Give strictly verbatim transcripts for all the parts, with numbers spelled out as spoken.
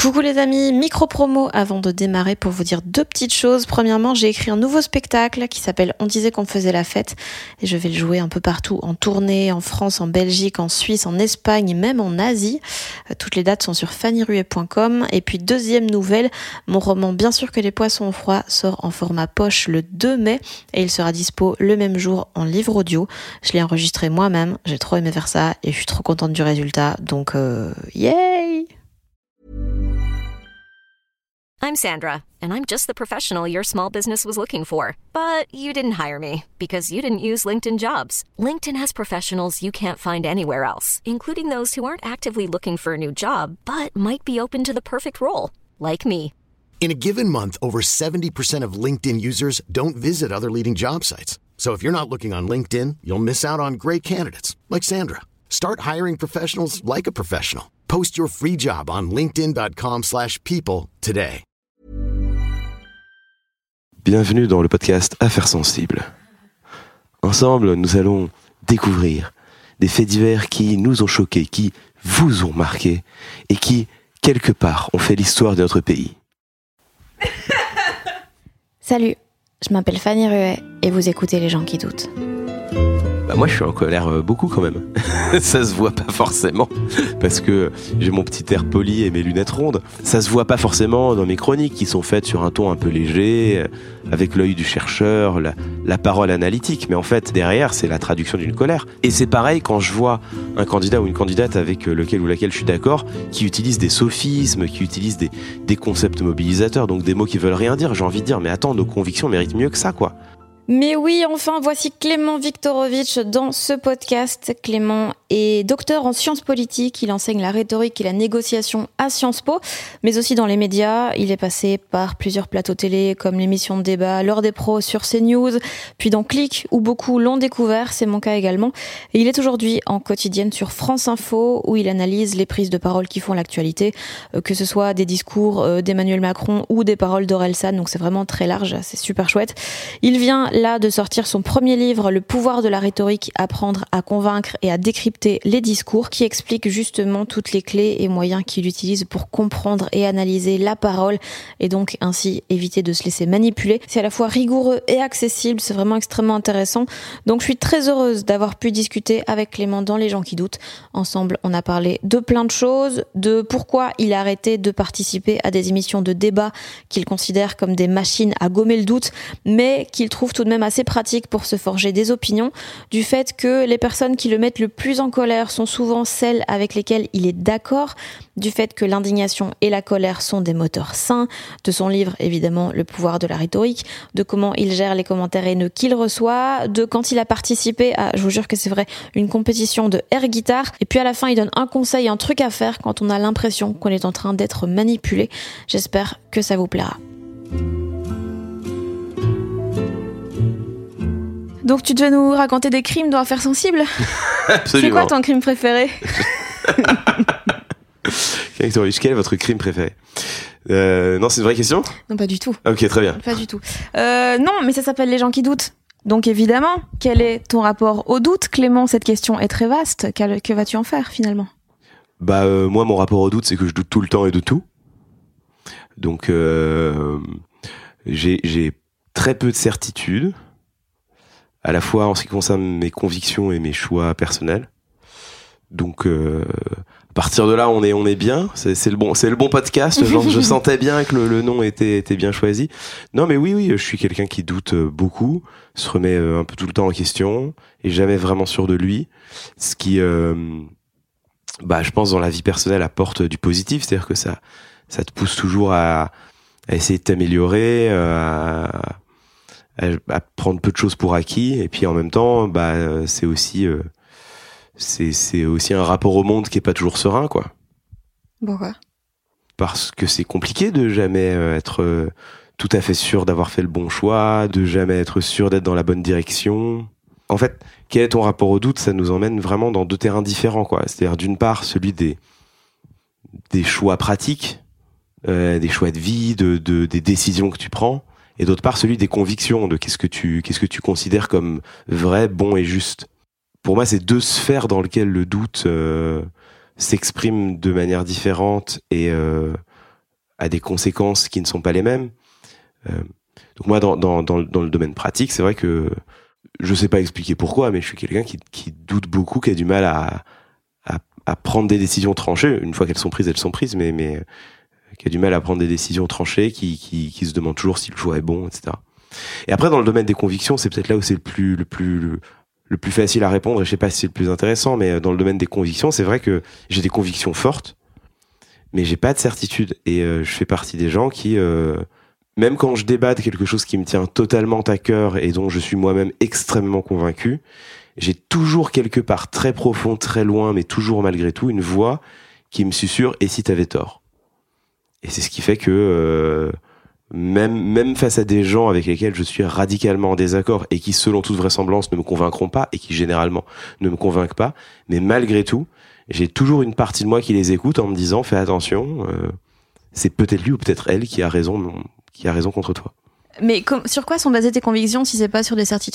Coucou les amis, micro-promo avant de démarrer pour vous dire deux petites choses. Premièrement, j'ai écrit un nouveau spectacle qui s'appelle On disait qu'on faisait la fête et je vais le jouer un peu partout en tournée, en France, en Belgique, en Suisse, en Espagne et même en Asie. Toutes les dates sont sur fanny ruet point com. Et puis deuxième nouvelle, mon roman Bien sûr que les poissons ont froid sort en format poche le deux mai et il sera dispo le même jour en livre audio. Je l'ai enregistré moi-même, j'ai trop aimé faire ça et je suis trop contente du résultat, donc euh, yay! I'm Sandra, and I'm just the professional your small business was looking for. But you didn't hire me, because you didn't use LinkedIn Jobs. LinkedIn has professionals you can't find anywhere else, including those who aren't actively looking for a new job, but might be open to the perfect role, like me. In a given month, over seventy percent of LinkedIn users don't visit other leading job sites. So if you're not looking on LinkedIn, you'll miss out on great candidates, like Sandra. Start hiring professionals like a professional. Post your free job on linkedin.com slash people today. Bienvenue dans le podcast Affaires sensibles. Ensemble, nous allons découvrir des faits divers qui nous ont choqués, qui vous ont marqué et qui, quelque part, ont fait l'histoire de notre pays. Salut, je m'appelle Fanny Ruet et vous écoutez Les gens qui doutent. Bah moi je suis en colère beaucoup quand même. Ça se voit pas forcément parce que j'ai mon petit air poli et mes lunettes rondes. Ça se voit pas forcément dans mes chroniques qui sont faites sur un ton un peu léger, avec l'œil du chercheur, la, la parole analytique. Mais en fait derrière c'est la traduction d'une colère. Et c'est pareil quand je vois un candidat ou une candidate avec lequel ou laquelle je suis d'accord, qui utilise des sophismes, qui utilise des, des concepts mobilisateurs, donc des mots qui veulent rien dire. J'ai envie de dire mais attends, nos convictions méritent mieux que ça quoi. Mais oui, enfin, voici Clément Viktorovitch dans ce podcast. Clément est docteur en sciences politiques, il enseigne la rhétorique et la négociation à Sciences Po, mais aussi dans les médias. Il est passé par plusieurs plateaux télé, comme l'émission de débat L'heure des pros sur CNews, puis dans Click, où beaucoup l'ont découvert, c'est mon cas également. Et il est aujourd'hui en quotidienne sur France Info, où il analyse les prises de parole qui font l'actualité, que ce soit des discours d'Emmanuel Macron ou des paroles d'Orelsan, donc c'est vraiment très large, c'est super chouette. Il vient là de sortir son premier livre, Le pouvoir de la rhétorique, apprendre à convaincre et à décrypter les discours, qui explique justement toutes les clés et moyens qu'il utilise pour comprendre et analyser la parole et donc ainsi éviter de se laisser manipuler. C'est à la fois rigoureux et accessible, c'est vraiment extrêmement intéressant. Donc je suis très heureuse d'avoir pu discuter avec Clément dans Les gens qui doutent. Ensemble, on a parlé de plein de choses, de pourquoi il a arrêté de participer à des émissions de débat qu'il considère comme des machines à gommer le doute, mais qu'il trouve tout de même assez pratique pour se forger des opinions, du fait que les personnes qui le mettent le plus en colère sont souvent celles avec lesquelles il est d'accord, du fait que l'indignation et la colère sont des moteurs sains, de son livre évidemment Le pouvoir de la rhétorique, de comment il gère les commentaires haineux qu'il reçoit, de quand il a participé à, je vous jure que c'est vrai, une compétition de air guitare, et puis à la fin il donne un conseil, un truc à faire quand on a l'impression qu'on est en train d'être manipulé. J'espère que ça vous plaira. Donc tu devais nous raconter des crimes dans Affaires sensibles. Absolument. C'est quoi ton crime préféré? Quel est votre crime préféré? euh, Non, c'est une vraie question? Non, pas du tout. Ok, très bien. Pas du tout. Euh, non, mais ça s'appelle Les gens qui doutent. Donc évidemment, quel est ton rapport au doute, Clément? Cette question est très vaste. Quel, que vas-tu en faire finalement? Bah euh, moi, mon rapport au doute, c'est que je doute tout le temps et de tout. Donc euh, j'ai, j'ai très peu de certitudes, à la fois en ce qui concerne mes convictions et mes choix personnels. Donc euh, à partir de là, on est on est bien. C'est, c'est le bon c'est le bon podcast. Genre, je sentais bien que le, le nom était était bien choisi. Non, mais oui oui, je suis quelqu'un qui doute beaucoup, se remet un peu tout le temps en question, et jamais vraiment sûr de lui. Ce qui euh, bah je pense dans la vie personnelle apporte du positif, c'est-à-dire que ça ça te pousse toujours à, à essayer de t'améliorer, à à prendre peu de choses pour acquis, et puis en même temps bah c'est aussi euh, c'est c'est aussi un rapport au monde qui est pas toujours serein quoi. Pourquoi? Parce que c'est compliqué de jamais être euh, tout à fait sûr d'avoir fait le bon choix, de jamais être sûr d'être dans la bonne direction. En fait, quel est ton rapport au doute? Ça nous emmène vraiment dans deux terrains différents quoi. C'est-à-dire d'une part celui des des choix pratiques, euh, des choix de vie, de, de des décisions que tu prends, et d'autre part celui des convictions, de qu'est-ce que tu qu'est-ce que tu considères comme vrai, bon et juste. Pour moi, c'est deux sphères dans lesquelles le doute euh, s'exprime de manière différente et euh, a des conséquences qui ne sont pas les mêmes. Euh, donc moi, dans, dans, dans, dans le domaine pratique, c'est vrai que je sais pas expliquer pourquoi, mais je suis quelqu'un qui, qui doute beaucoup, qui a du mal à, à, à prendre des décisions tranchées. Une fois qu'elles sont prises, elles sont prises, mais, mais qui a du mal à prendre des décisions tranchées, qui, qui, qui se demande toujours si le choix est bon, et cetera. Et après, dans le domaine des convictions, c'est peut-être là où c'est le plus, le plus, le, le plus facile à répondre, et je sais pas si c'est le plus intéressant, mais dans le domaine des convictions, c'est vrai que j'ai des convictions fortes, mais j'ai pas de certitude. Et euh, je fais partie des gens qui, euh, même quand je débat de quelque chose qui me tient totalement à cœur et dont je suis moi-même extrêmement convaincu, j'ai toujours quelque part très profond, très loin, mais toujours malgré tout, une voix qui me susurre « et si t'avais tort ?» Et c'est ce qui fait que euh, même même face à des gens avec lesquels je suis radicalement en désaccord et qui, selon toute vraisemblance, ne me convaincront pas et qui, généralement, ne me convainquent pas, mais malgré tout, j'ai toujours une partie de moi qui les écoute en me disant « fais attention, euh, c'est peut-être lui ou peut-être elle qui a raison, non, qui a raison contre toi. » Mais com- sur quoi sont basées tes convictions si c'est pas sur des certitudes ?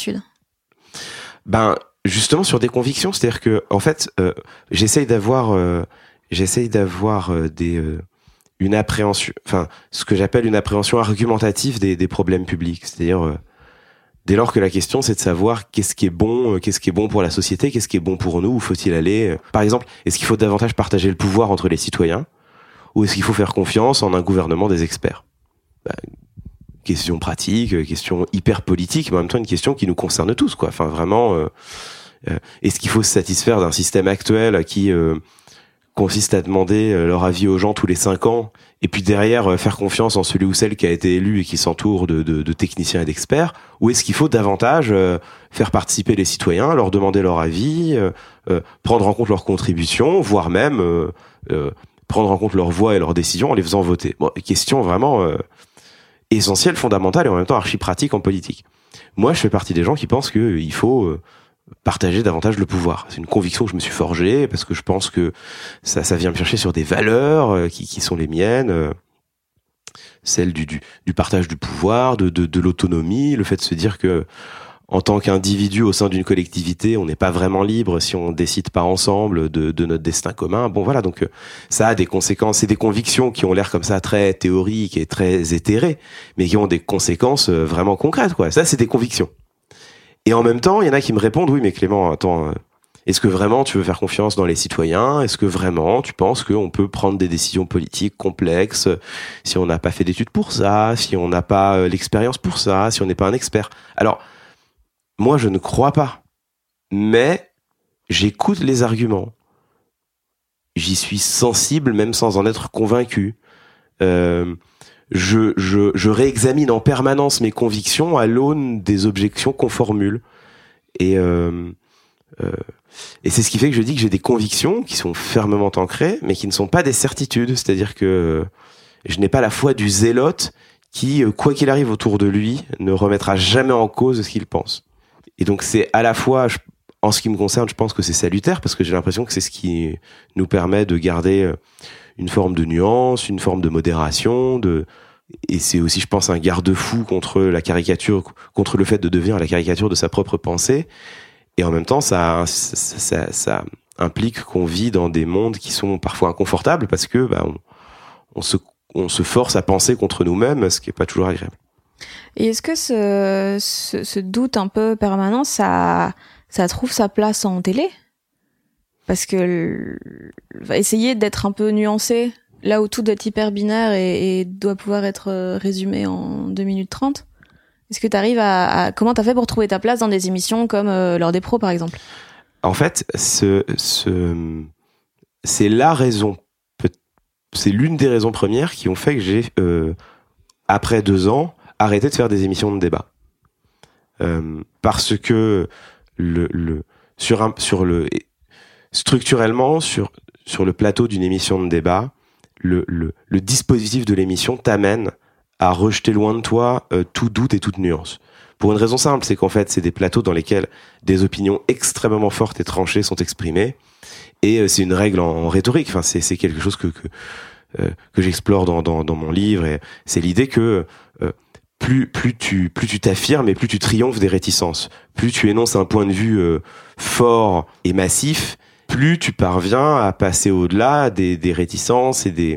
Ben justement sur des convictions, c'est-à-dire que en fait, euh, j'essaye d'avoir, euh, j'essaye d'avoir euh, des euh, une appréhension, enfin ce que j'appelle une appréhension argumentative des, des problèmes publics, c'est-à-dire euh, dès lors que la question c'est de savoir qu'est-ce qui est bon, euh, qu'est-ce qui est bon pour la société, qu'est-ce qui est bon pour nous, où faut-il aller. Euh, par exemple, est-ce qu'il faut davantage partager le pouvoir entre les citoyens, ou est-ce qu'il faut faire confiance en un gouvernement des experts? Ben, question pratique, question hyper politique, mais en même temps une question qui nous concerne tous, quoi. Enfin vraiment, euh, euh, est-ce qu'il faut se satisfaire d'un système actuel qui euh, consiste à demander leur avis aux gens tous les cinq ans, et puis derrière euh, faire confiance en celui ou celle qui a été élu et qui s'entoure de, de, de techniciens et d'experts, ou est-ce qu'il faut davantage euh, faire participer les citoyens, leur demander leur avis, euh, euh, prendre en compte leurs contributions, voire même euh, euh, prendre en compte leur voix et leurs décisions en les faisant voter. Bon, question vraiment euh, essentielle, fondamentale et en même temps archi pratique en politique. Moi, je fais partie des gens qui pensent qu'il faut euh, partager davantage le pouvoir. C'est une conviction que je me suis forgée parce que je pense que ça, ça vient me chercher sur des valeurs euh, qui, qui sont les miennes, euh, celles du, du, du partage du pouvoir, de, de, de l'autonomie, le fait de se dire que en tant qu'individu au sein d'une collectivité, on n'est pas vraiment libre si on décide pas ensemble de, de notre destin commun. Bon voilà, donc ça a des conséquences, c'est des convictions qui ont l'air comme ça très théoriques et très éthérées, mais qui ont des conséquences vraiment concrètes, quoi. Ça, c'est des convictions. Et en même temps, il y en a qui me répondent, oui, mais Clément, attends, est-ce que vraiment tu veux faire confiance dans les citoyens? Est-ce que vraiment tu penses qu'on peut prendre des décisions politiques complexes si on n'a pas fait d'études pour ça, si on n'a pas l'expérience pour ça, si on n'est pas un expert? Alors, moi, je ne crois pas, mais j'écoute les arguments. J'y suis sensible, même sans en être convaincu. Euh, je, je, je réexamine en permanence mes convictions à l'aune des objections qu'on formule. Et, euh, euh, et c'est ce qui fait que je dis que j'ai des convictions qui sont fermement ancrées, mais qui ne sont pas des certitudes. C'est-à-dire que je n'ai pas la foi du zélote qui, quoi qu'il arrive autour de lui, ne remettra jamais en cause ce qu'il pense. Et donc c'est à la fois, je, en ce qui me concerne, je pense que c'est salutaire parce que j'ai l'impression que c'est ce qui nous permet de garder une forme de nuance, une forme de modération, de et c'est aussi, je pense, un garde-fou contre la caricature, contre le fait de devenir la caricature de sa propre pensée. Et en même temps, ça, ça, ça, ça implique qu'on vit dans des mondes qui sont parfois inconfortables parce que bah, on, on se, on se force à penser contre nous-mêmes, ce qui est pas toujours agréable. Et est-ce que ce, ce, ce doute un peu permanent, ça, ça trouve sa place en télé ? Parce que va essayer d'être un peu nuancé, là où tout doit être hyper binaire et, et doit pouvoir être résumé en deux minutes trente. Est-ce que tu arrives à, à... Comment t'as fait pour trouver ta place dans des émissions comme euh, l'heure des pros, par exemple ? En fait, ce, ce, c'est la raison, c'est l'une des raisons premières qui ont fait que j'ai, euh, après deux ans, arrêter de faire des émissions de débat. Euh, parce que le, le, sur un, sur le, structurellement, sur, sur le plateau d'une émission de débat, le, le, le dispositif de l'émission t'amène à rejeter loin de toi euh, tout doute et toute nuance. Pour une raison simple, c'est qu'en fait, c'est des plateaux dans lesquels des opinions extrêmement fortes et tranchées sont exprimées. Et euh, c'est une règle en, en rhétorique. Enfin, c'est, c'est quelque chose que, que, euh, que j'explore dans, dans, dans mon livre. Et c'est l'idée que, euh, Plus, plus tu, plus tu t'affirmes et plus tu triomphes des réticences. Plus tu énonces un point de vue euh, fort et massif, plus tu parviens à passer au-delà des, des réticences et des,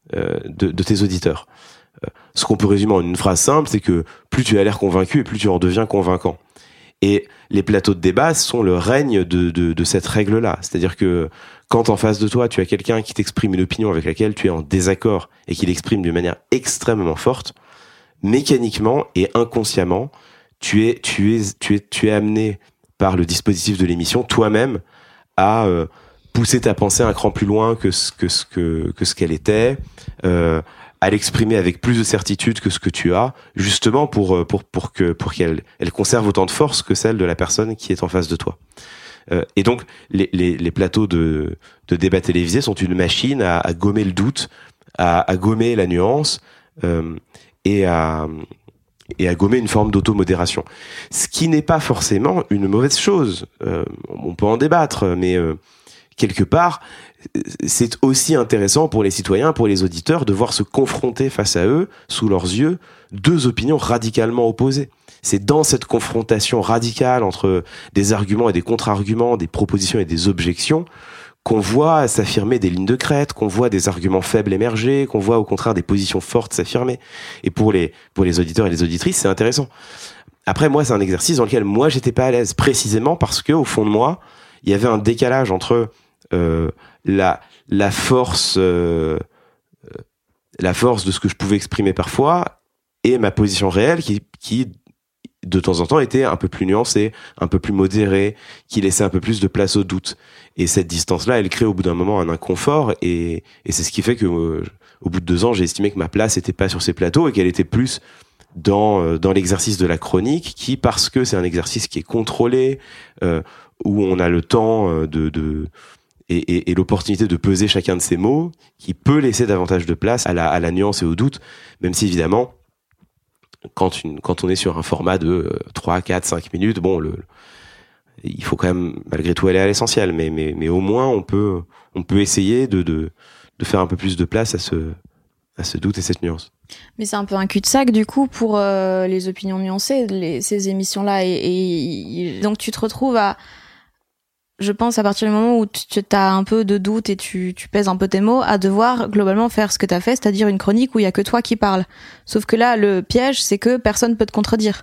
euh, de, de tes auditeurs. Euh, ce qu'on peut résumer en une phrase simple, c'est que plus tu as l'air convaincu et plus tu en deviens convaincant. Et les plateaux de débat sont le règne de, de, de cette règle-là. C'est-à-dire que quand en face de toi, tu as quelqu'un qui t'exprime une opinion avec laquelle tu es en désaccord et qui l'exprime d'une manière extrêmement forte, mécaniquement et inconsciemment, tu es, tu es, tu es, tu es amené par le dispositif de l'émission toi-même à euh, pousser ta pensée un cran plus loin que ce que ce que que ce qu'elle était, euh, à l'exprimer avec plus de certitude que ce que tu as, justement pour pour pour que pour qu'elle elle conserve autant de force que celle de la personne qui est en face de toi. Euh, et donc les les les plateaux de de débat télévisés sont une machine à, à gommer le doute, à, à gommer la nuance euh, et à et à gommer une forme d'automodération. Ce qui n'est pas forcément une mauvaise chose. Euh, on peut en débattre, mais euh, quelque part, c'est aussi intéressant pour les citoyens, pour les auditeurs, de voir se confronter face à eux, sous leurs yeux, deux opinions radicalement opposées. C'est dans cette confrontation radicale entre des arguments et des contre-arguments, des propositions et des objections, qu'on voit s'affirmer des lignes de crête, qu'on voit des arguments faibles émerger, qu'on voit au contraire des positions fortes s'affirmer. Et pour les pour les auditeurs et les auditrices, c'est intéressant. Après, moi, c'est un exercice dans lequel moi, j'étais pas à l'aise, précisément parce que au fond de moi, il y avait un décalage entre euh, la la force euh, la force de ce que je pouvais exprimer parfois et ma position réelle qui qui de temps en temps était un peu plus nuancée, un peu plus modérée, qui laissait un peu plus de place au doute. Et cette distance-là, elle crée au bout d'un moment un inconfort, et, et c'est ce qui fait que, euh, au bout de deux ans, j'ai estimé que ma place était pas sur ces plateaux et qu'elle était plus dans euh, dans l'exercice de la chronique, qui, parce que c'est un exercice qui est contrôlé, euh, où on a le temps euh, de, de et, et, et l'opportunité de peser chacun de ces mots, qui peut laisser davantage de place à la à la nuance et au doute, même si évidemment, quand une quand on est sur un format de euh, trois, quatre, cinq minutes, bon le il faut quand même malgré tout aller à l'essentiel, mais mais mais au moins on peut on peut essayer de de de faire un peu plus de place à ce à ce doute et cette nuance. Mais c'est un peu un cul-de-sac du coup pour euh, les opinions nuancées, les, ces émissions-là, et, et, et donc tu te retrouves à, je pense à partir du moment où tu as un peu de doute et tu tu pèses un peu tes mots, à devoir globalement faire ce que t'as fait, c'est-à-dire une chronique où il y a que toi qui parles. Sauf que là le piège c'est que personne peut te contredire.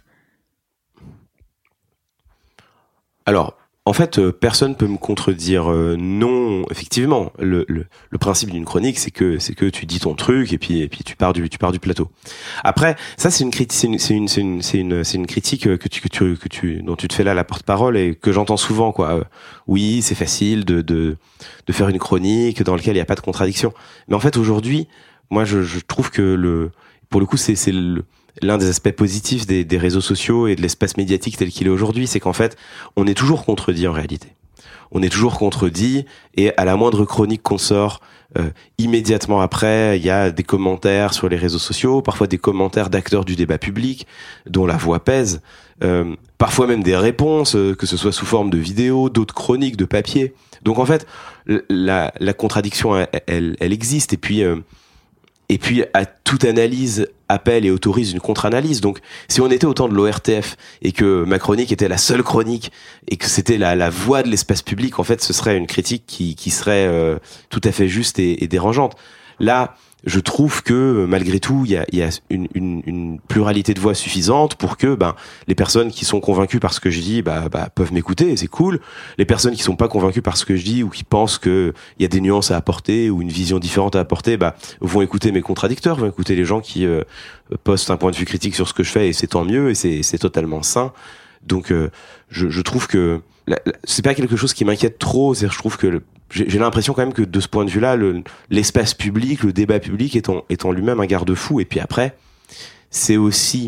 Alors, en fait, euh, personne peut me contredire. Euh, non, effectivement, le, le, le principe d'une chronique, c'est que c'est que tu dis ton truc et puis et puis tu pars du tu pars du plateau. Après, ça c'est une critique, c'est une c'est une c'est une c'est une, c'est une critique que tu que tu que tu dont tu te fais là la porte-parole et que j'entends souvent quoi. Euh, oui, c'est facile de de de faire une chronique dans laquelle il y a pas de contradiction. Mais en fait, aujourd'hui, moi, je je trouve que le pour le coup, c'est c'est le l'un des aspects positifs des, des réseaux sociaux et de l'espace médiatique tel qu'il est aujourd'hui, c'est qu'en fait, on est toujours contredit en réalité. On est toujours contredit, et à la moindre chronique qu'on sort, euh, immédiatement après, il y a des commentaires sur les réseaux sociaux, parfois des commentaires d'acteurs du débat public, dont la voix pèse, euh, parfois même des réponses, euh, que ce soit sous forme de vidéos, d'autres chroniques, de papier. Donc en fait, la, la contradiction, elle, elle, elle existe, et puis... Euh, Et puis, à toute analyse, appelle et autorise une contre-analyse. Donc, si on était au temps de l'O R T F et que ma chronique était la seule chronique et que c'était la, la voix de l'espace public, en fait, ce serait une critique qui, qui serait euh, tout à fait juste et, et dérangeante. Là, je trouve que malgré tout, il y a, y a une, une, une pluralité de voix suffisante pour que ben, les personnes qui sont convaincues par ce que je dis bah, bah, peuvent m'écouter, et c'est cool. Les personnes qui sont pas convaincues par ce que je dis ou qui pensent qu'il y a des nuances à apporter ou une vision différente à apporter, bah, vont écouter mes contradicteurs, vont écouter les gens qui euh, postent un point de vue critique sur ce que je fais, et c'est tant mieux, et c'est, c'est totalement sain. Donc euh, je, je trouve que la, la, c'est pas quelque chose qui m'inquiète trop. C'est-à-dire, je trouve que le, j'ai, j'ai l'impression quand même que de ce point de vue-là, le, l'espace public, le débat public est en, est en lui-même un garde-fou. Et puis après, c'est aussi,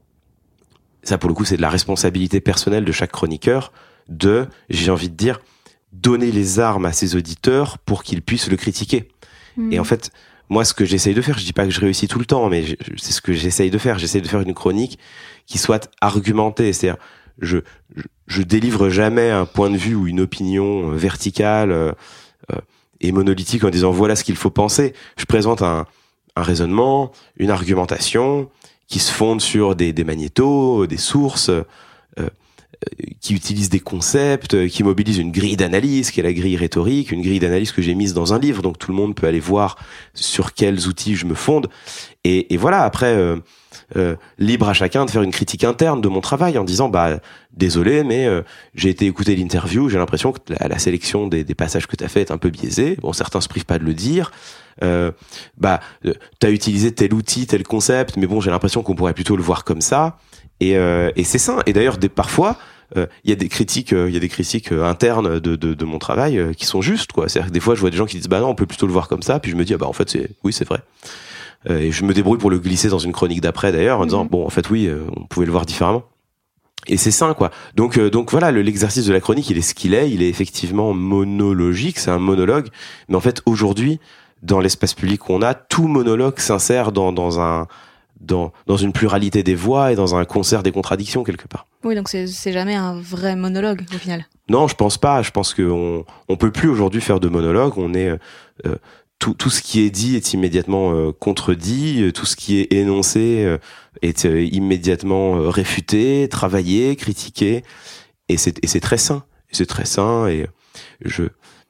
ça pour le coup, c'est de la responsabilité personnelle de chaque chroniqueur de, j'ai envie de dire, donner les armes à ses auditeurs pour qu'ils puissent le critiquer. Mmh. Et en fait, moi, ce que j'essaye de faire, je dis pas que je réussis tout le temps, mais je, c'est ce que j'essaye de faire. J'essaye de faire une chronique qui soit argumentée. C'est-à-dire, je, je, je délivre jamais un point de vue ou une opinion verticale euh, euh, et monolithique en disant voilà ce qu'il faut penser. Je présente un, un raisonnement, une argumentation qui se fonde sur des, des magnétos, des sources, euh, qui utilise des concepts, qui mobilise une grille d'analyse, qui est la grille rhétorique, une grille d'analyse que j'ai mise dans un livre, donc tout le monde peut aller voir sur quels outils je me fonde. Et, et voilà, après, euh, euh, libre à chacun de faire une critique interne de mon travail en disant, bah désolé, mais euh, j'ai été écouter l'interview, j'ai l'impression que la, la sélection des, des passages que t'as fait est un peu biaisée. Bon, certains se privent pas de le dire. Euh, bah, euh, t'as utilisé tel outil, tel concept, mais bon, j'ai l'impression qu'on pourrait plutôt le voir comme ça. Et, euh, et c'est sain. Et d'ailleurs, des, parfois, il euh, y a des critiques, il euh, y a des critiques euh, internes de, de, de mon travail euh, qui sont justes, quoi. C'est-à-dire que des fois, je vois des gens qui disent, bah non, on peut plutôt le voir comme ça. Puis je me dis, ah bah en fait, c'est, oui, c'est vrai. Euh, et je me débrouille pour le glisser dans une chronique d'après, d'ailleurs, en disant, mmh. bon, en fait, oui, euh, on pouvait le voir différemment. Et c'est sain, quoi. Donc, euh, donc voilà, le, l'exercice de la chronique, il est ce qu'il est. Il est effectivement monologique. C'est un monologue. Mais en fait, aujourd'hui, dans l'espace public qu'on a, tout monologue s'insère dans, dans un, dans, dans une pluralité des voix et dans un concert des contradictions quelque part. Oui, donc c'est, c'est jamais un vrai monologue au final. Non, je pense pas. Je pense qu'on on peut plus aujourd'hui faire de monologue. On est euh, tout, tout ce qui est dit est immédiatement euh, contredit. Tout ce qui est énoncé euh, est euh, immédiatement euh, réfuté, travaillé, critiqué. Et c'est, et c'est très sain. Et c'est très sain. Et je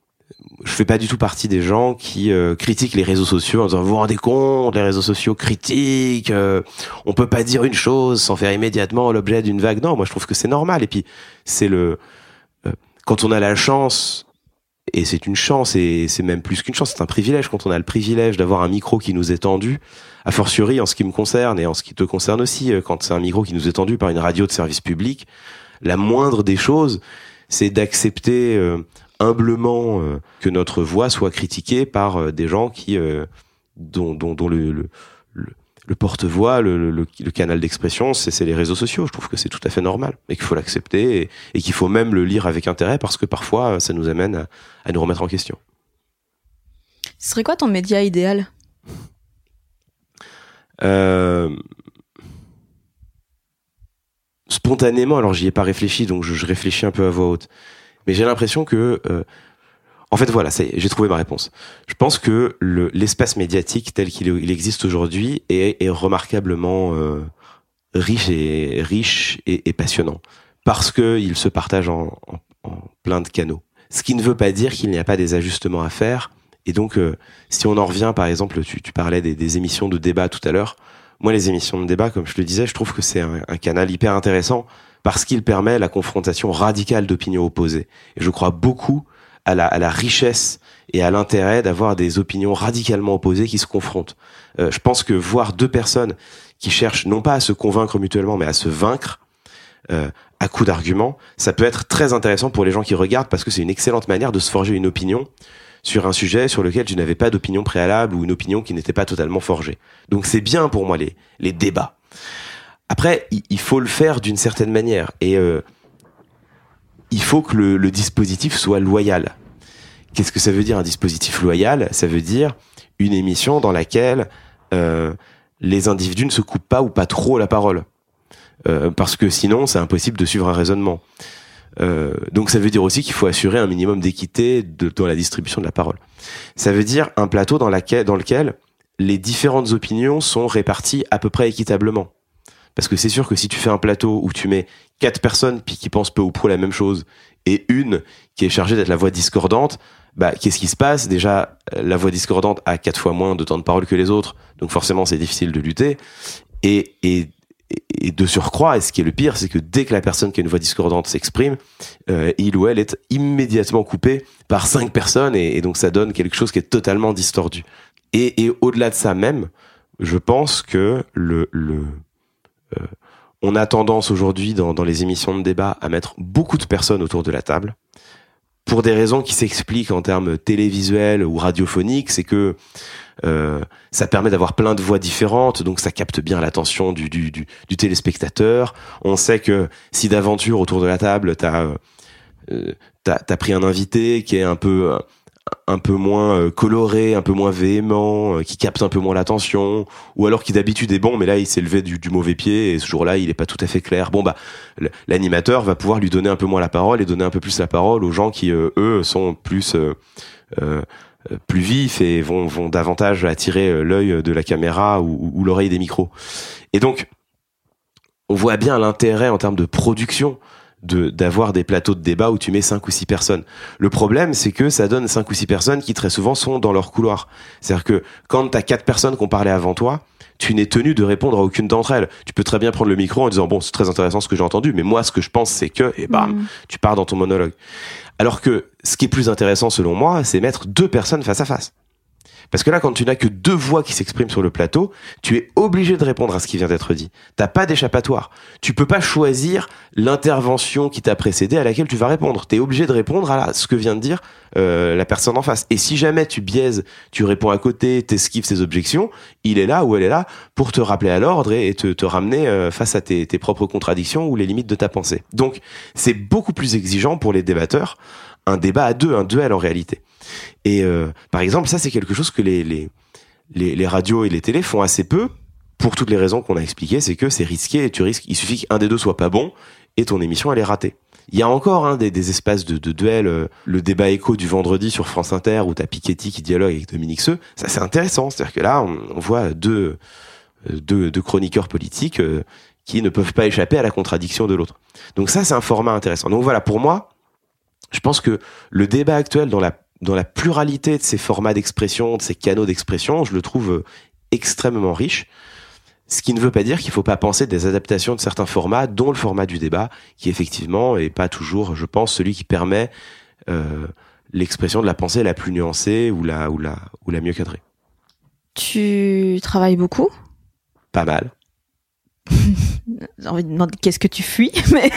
je fais pas du tout partie des gens qui euh, critiquent les réseaux sociaux en disant, vous vous rendez compte, les réseaux sociaux critiquent, euh, on peut pas dire une chose sans faire immédiatement l'objet d'une vague. Non, moi je trouve que c'est normal. Et puis c'est le euh, quand on a la chance, et c'est une chance, et c'est même plus qu'une chance, c'est un privilège, quand on a le privilège d'avoir un micro qui nous est tendu, a fortiori en ce qui me concerne et en ce qui te concerne aussi, quand c'est un micro qui nous est tendu par une radio de service public, la moindre des choses, c'est d'accepter euh, humblement euh, que notre voix soit critiquée par euh, des gens qui euh, dont, dont, dont le, le, le, le porte-voix, le, le, le canal d'expression, c'est, c'est les réseaux sociaux. Je trouve que c'est tout à fait normal et qu'il faut l'accepter et, et qu'il faut même le lire avec intérêt parce que parfois ça nous amène à, à nous remettre en question. Ce serait quoi ton média idéal ? euh... Spontanément, alors j'y ai pas réfléchi, donc je, je réfléchis un peu à voix haute. Mais j'ai l'impression que, euh, en fait, voilà, ça y est, j'ai trouvé ma réponse. Je pense que le, l'espace médiatique tel qu'il il existe aujourd'hui est, est remarquablement euh, riche et riche et, et passionnant parce que il se partage en, en, en plein de canaux. Ce qui ne veut pas dire qu'il n'y a pas des ajustements à faire. Et donc, euh, si on en revient, par exemple, tu, tu parlais des, des émissions de débat tout à l'heure. Moi, les émissions de débat, comme je le disais, je trouve que c'est un, un canal hyper intéressant parce qu'il permet la confrontation radicale d'opinions opposées. Et je crois beaucoup à la, à la richesse et à l'intérêt d'avoir des opinions radicalement opposées qui se confrontent. Euh, je pense que voir deux personnes qui cherchent non pas à se convaincre mutuellement, mais à se vaincre euh, à coups d'arguments, ça peut être très intéressant pour les gens qui regardent parce que c'est une excellente manière de se forger une opinion sur un sujet sur lequel tu n'avais pas d'opinion préalable ou une opinion qui n'était pas totalement forgée. Donc c'est bien pour moi les, les débats. Après, il faut le faire d'une certaine manière et euh, il faut que le, le dispositif soit loyal. Qu'est-ce que ça veut dire un dispositif loyal ? Ça veut dire une émission dans laquelle euh, les individus ne se coupent pas ou pas trop la parole. Euh, parce que sinon, c'est impossible de suivre un raisonnement. Euh, donc ça veut dire aussi qu'il faut assurer un minimum d'équité de, dans la distribution de la parole. Ça veut dire un plateau dans, laquelle, dans lequel les différentes opinions sont réparties à peu près équitablement. Parce que c'est sûr que si tu fais un plateau où tu mets quatre personnes puis qui pensent peu ou prou la même chose et une qui est chargée d'être la voix discordante, bah qu'est-ce qui se passe ? Déjà, la voix discordante a quatre fois moins de temps de parole que les autres, donc forcément c'est difficile de lutter. Et, et, et de surcroît, et ce qui est le pire, c'est que dès que la personne qui a une voix discordante s'exprime, euh, il ou elle est immédiatement coupé par cinq personnes et, et donc ça donne quelque chose qui est totalement distordu. Et, et au-delà de ça même, je pense que le... le Euh, on a tendance aujourd'hui dans, dans les émissions de débat à mettre beaucoup de personnes autour de la table pour des raisons qui s'expliquent en termes télévisuels ou radiophoniques. C'est que euh, ça permet d'avoir plein de voix différentes, donc ça capte bien l'attention du, du, du, du téléspectateur. On sait que si d'aventure autour de la table t'as euh, t'as, t'as pris un invité qui est un peu euh, un peu moins coloré, un peu moins véhément, qui capte un peu moins l'attention, ou alors qui d'habitude est bon, mais là il s'est levé du, du mauvais pied et ce jour-là il est pas tout à fait clair. Bon bah l'animateur va pouvoir lui donner un peu moins la parole et donner un peu plus la parole aux gens qui euh, eux sont plus euh, euh, plus vifs et vont vont davantage attirer l'œil de la caméra ou, ou l'oreille des micros. Et donc on voit bien l'intérêt en termes de production de d'avoir des plateaux de débat où tu mets cinq ou six personnes. Le problème, c'est que ça donne cinq ou six personnes qui très souvent sont dans leur couloir. C'est-à-dire que quand t'as quatre personnes qui ont parlé avant toi, tu n'es tenu de répondre à aucune d'entre elles. Tu peux très bien prendre le micro en disant bon, c'est très intéressant ce que j'ai entendu, mais moi ce que je pense c'est que, et bam, mmh. tu pars dans ton monologue. Alors que ce qui est plus intéressant selon moi, c'est mettre deux personnes face à face. Parce que là, quand tu n'as que deux voix qui s'expriment sur le plateau, tu es obligé de répondre à ce qui vient d'être dit. T'as pas d'échappatoire. Tu peux pas choisir l'intervention qui t'a précédé à laquelle tu vas répondre. T'es obligé de répondre à ce que vient de dire euh, la personne en face. Et si jamais tu biaises, tu réponds à côté, t'esquives ses objections, il est là ou elle est là pour te rappeler à l'ordre et, et te, te ramener euh, face à tes, tes propres contradictions ou les limites de ta pensée. Donc, c'est beaucoup plus exigeant pour les débatteurs, un débat à deux, un duel en réalité. Et euh, par exemple, ça c'est quelque chose que les, les les les radios et les télés font assez peu pour toutes les raisons qu'on a expliquées, c'est que c'est risqué et tu risques, il suffit qu'un des deux soit pas bon et ton émission elle est ratée. Il y a encore hein, des, des espaces de, de duel, euh, le débat écho du vendredi sur France Inter où t'as Piketty qui dialogue avec Dominique Seux, ça c'est intéressant, c'est-à-dire que là on, on voit deux, deux deux chroniqueurs politiques euh, qui ne peuvent pas échapper à la contradiction de l'autre. Donc ça c'est un format intéressant. Donc voilà, pour moi, je pense que le débat actuel dans la dans la pluralité de ces formats d'expression, de ces canaux d'expression, je le trouve extrêmement riche. Ce qui ne veut pas dire qu'il faut pas penser des adaptations de certains formats, dont le format du débat, qui effectivement est pas toujours, je pense, celui qui permet euh, l'expression de la pensée la plus nuancée ou la ou la ou la mieux cadrée. Tu travailles beaucoup ? Pas mal. J'ai envie de demander qu'est-ce que tu fuis, mais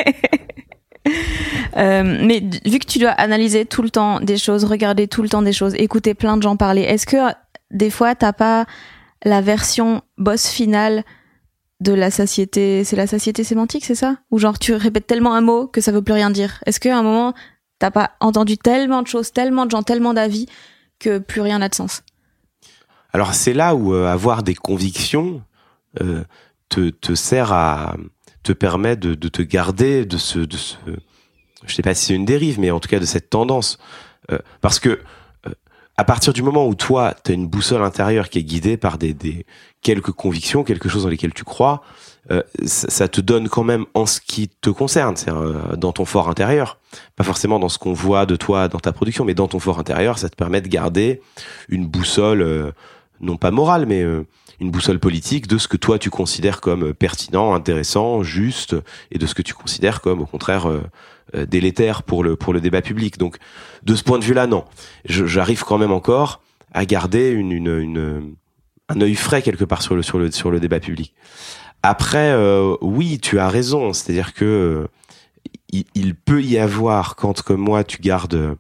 Euh, mais vu que tu dois analyser tout le temps des choses, regarder tout le temps des choses, écouter plein de gens parler, est-ce que des fois t'as pas la version boss finale de la satiété, c'est la satiété sémantique, c'est ça ? Ou genre tu répètes tellement un mot que ça veut plus rien dire. Est-ce qu'à un moment t'as pas entendu tellement de choses, tellement de gens, tellement d'avis que plus rien n'a de sens ? Alors c'est là où euh, avoir des convictions euh, te, te sert à te permet de, de te garder de ce de ce je sais pas si c'est une dérive, mais en tout cas de cette tendance. Euh, parce que euh, à partir du moment où toi, tu as une boussole intérieure qui est guidée par des, des quelques convictions, quelque chose dans lesquelles tu crois, euh, ça, ça te donne quand même en ce qui te concerne, c'est euh, dans ton fort intérieur, pas forcément dans ce qu'on voit de toi dans ta production, mais dans ton fort intérieur, ça te permet de garder une boussole, euh, non pas morale, mais euh, une boussole politique de ce que toi tu considères comme pertinent, intéressant, juste, et de ce que tu considères comme au contraire euh, euh, délétère pour le pour le débat public. Donc de ce point de vue-là, non, Je, j'arrive quand même encore à garder une, une, une un œil frais quelque part sur le sur le sur le débat public. Après, euh, oui, tu as raison, c'est-à-dire que euh, il, il peut y avoir quand comme moi tu gardes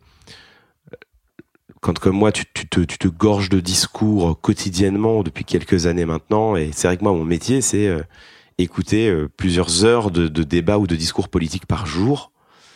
Quand comme moi, tu, tu, te, tu te gorges de discours quotidiennement depuis quelques années maintenant, et c'est vrai que moi, mon métier, c'est euh, écouter euh, plusieurs heures de, de débats ou de discours politiques par jour.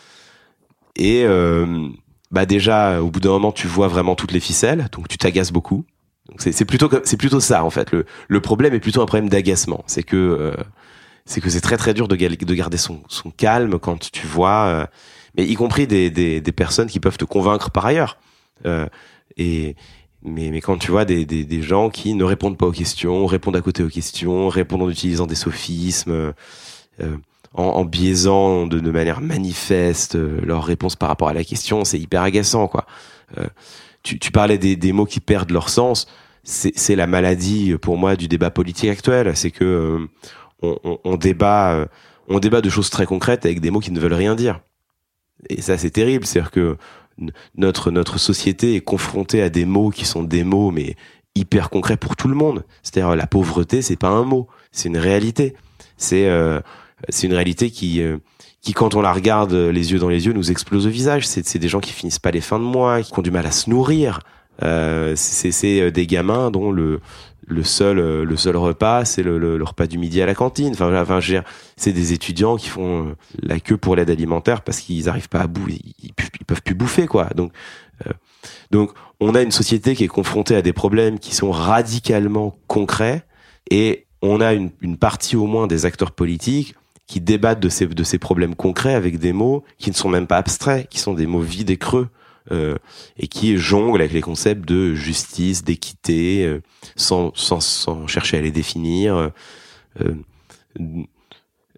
Et euh, bah déjà, au bout d'un moment, tu vois vraiment toutes les ficelles, donc tu t'agaces beaucoup. Donc c'est, c'est plutôt c'est plutôt ça en fait. Le, le problème est plutôt un problème d'agacement. C'est que euh, c'est que c'est très très dur de, de garder son, son calme quand tu vois, euh, mais y compris des, des, des personnes qui peuvent te convaincre par ailleurs. Euh, et mais mais quand tu vois des des des gens qui ne répondent pas aux questions, répondent à côté aux questions, répondent en utilisant des sophismes, euh, en, en biaisant de, de manière manifeste euh, leur réponse par rapport à la question, c'est hyper agaçant quoi. Euh, tu tu parlais des des mots qui perdent leur sens, c'est c'est la maladie pour moi du débat politique actuel, c'est que euh, on, on on débat euh, on débat de choses très concrètes avec des mots qui ne veulent rien dire. Et ça c'est terrible, c'est-à-dire que notre notre société est confrontée à des mots qui sont des mots mais hyper concrets pour tout le monde. C'est-à-dire la pauvreté, c'est pas un mot, c'est une réalité. C'est euh, c'est une réalité qui euh, qui quand on la regarde les yeux dans les yeux nous explose au visage. C'est c'est des gens qui finissent pas les fins de mois, qui ont du mal à se nourrir. Euh, c'est c'est des gamins dont le le seul le seul repas c'est le, le, le repas du midi à la cantine. Enfin, enfin, je veux dire, c'est des étudiants qui font la queue pour l'aide alimentaire parce qu'ils arrivent pas à bouffer, ils, ils peuvent plus bouffer quoi. Donc euh, donc on a une société qui est confrontée à des problèmes qui sont radicalement concrets et on a une une partie au moins des acteurs politiques qui débattent de ces de ces problèmes concrets avec des mots qui ne sont même pas abstraits, qui sont des mots vides et creux. Euh, et qui jongle avec les concepts de justice, d'équité, euh, sans, sans, sans chercher à les définir. Euh,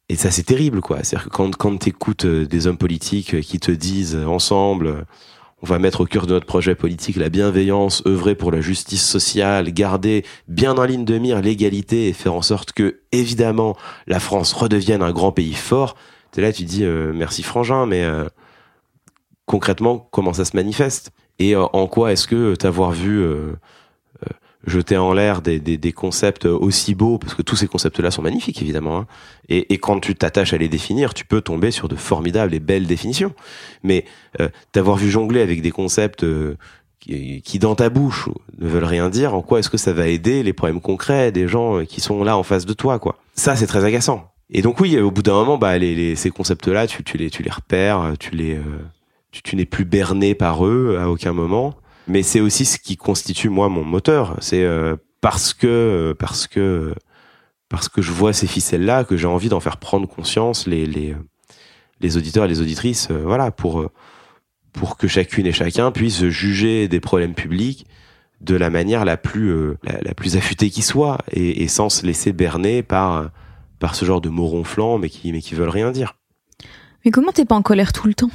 et ça c'est terrible quoi. C'est-à-dire que quand quand t'écoutes des hommes politiques qui te disent ensemble, on va mettre au cœur de notre projet politique la bienveillance, œuvrer pour la justice sociale, garder bien en ligne de mire l'égalité et faire en sorte que évidemment la France redevienne un grand pays fort. T'es là, tu dis euh, merci frangin, mais euh, concrètement comment ça se manifeste et euh, en quoi est-ce que t'avoir vu euh, euh, jeter en l'air des, des, des concepts aussi beaux, parce que tous ces concepts-là sont magnifiques évidemment, hein, et, et quand tu t'attaches à les définir, tu peux tomber sur de formidables et belles définitions. Mais euh, t'avoir vu jongler avec des concepts euh, qui, qui dans ta bouche ne veulent rien dire, en quoi est-ce que ça va aider les problèmes concrets des gens qui sont là en face de toi, quoi. Ça c'est très agaçant. Et donc oui, au bout d'un moment, bah les, les ces concepts-là, tu, tu les tu les repères, tu les euh, tu, tu n'es plus berné par eux à aucun moment. Mais c'est aussi ce qui constitue moi mon moteur. C'est euh, parce que parce que parce que je vois ces ficelles-là que j'ai envie d'en faire prendre conscience les les les auditeurs et les auditrices. Euh, voilà, pour pour que chacune et chacun puisse juger des problèmes publics de la manière la plus euh, la, la plus affûtée qui soit, et, et sans se laisser berner par par ce genre de mots ronflants, mais qui mais qui veulent rien dire. Mais comment t'es pas en colère tout le temps?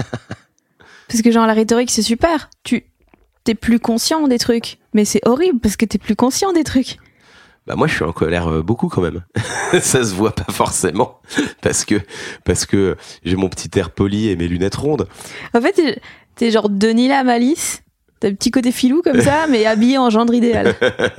Parce que genre la rhétorique c'est super. Tu t'es plus conscient des trucs, mais c'est horrible parce que t'es plus conscient des trucs. Bah moi je suis en colère beaucoup quand même. Ça se voit pas forcément parce que parce que j'ai mon petit air poli et mes lunettes rondes. En fait t'es, t'es genre Denis la Malice, t'as un petit côté filou comme ça, mais habillé en gendre idéal.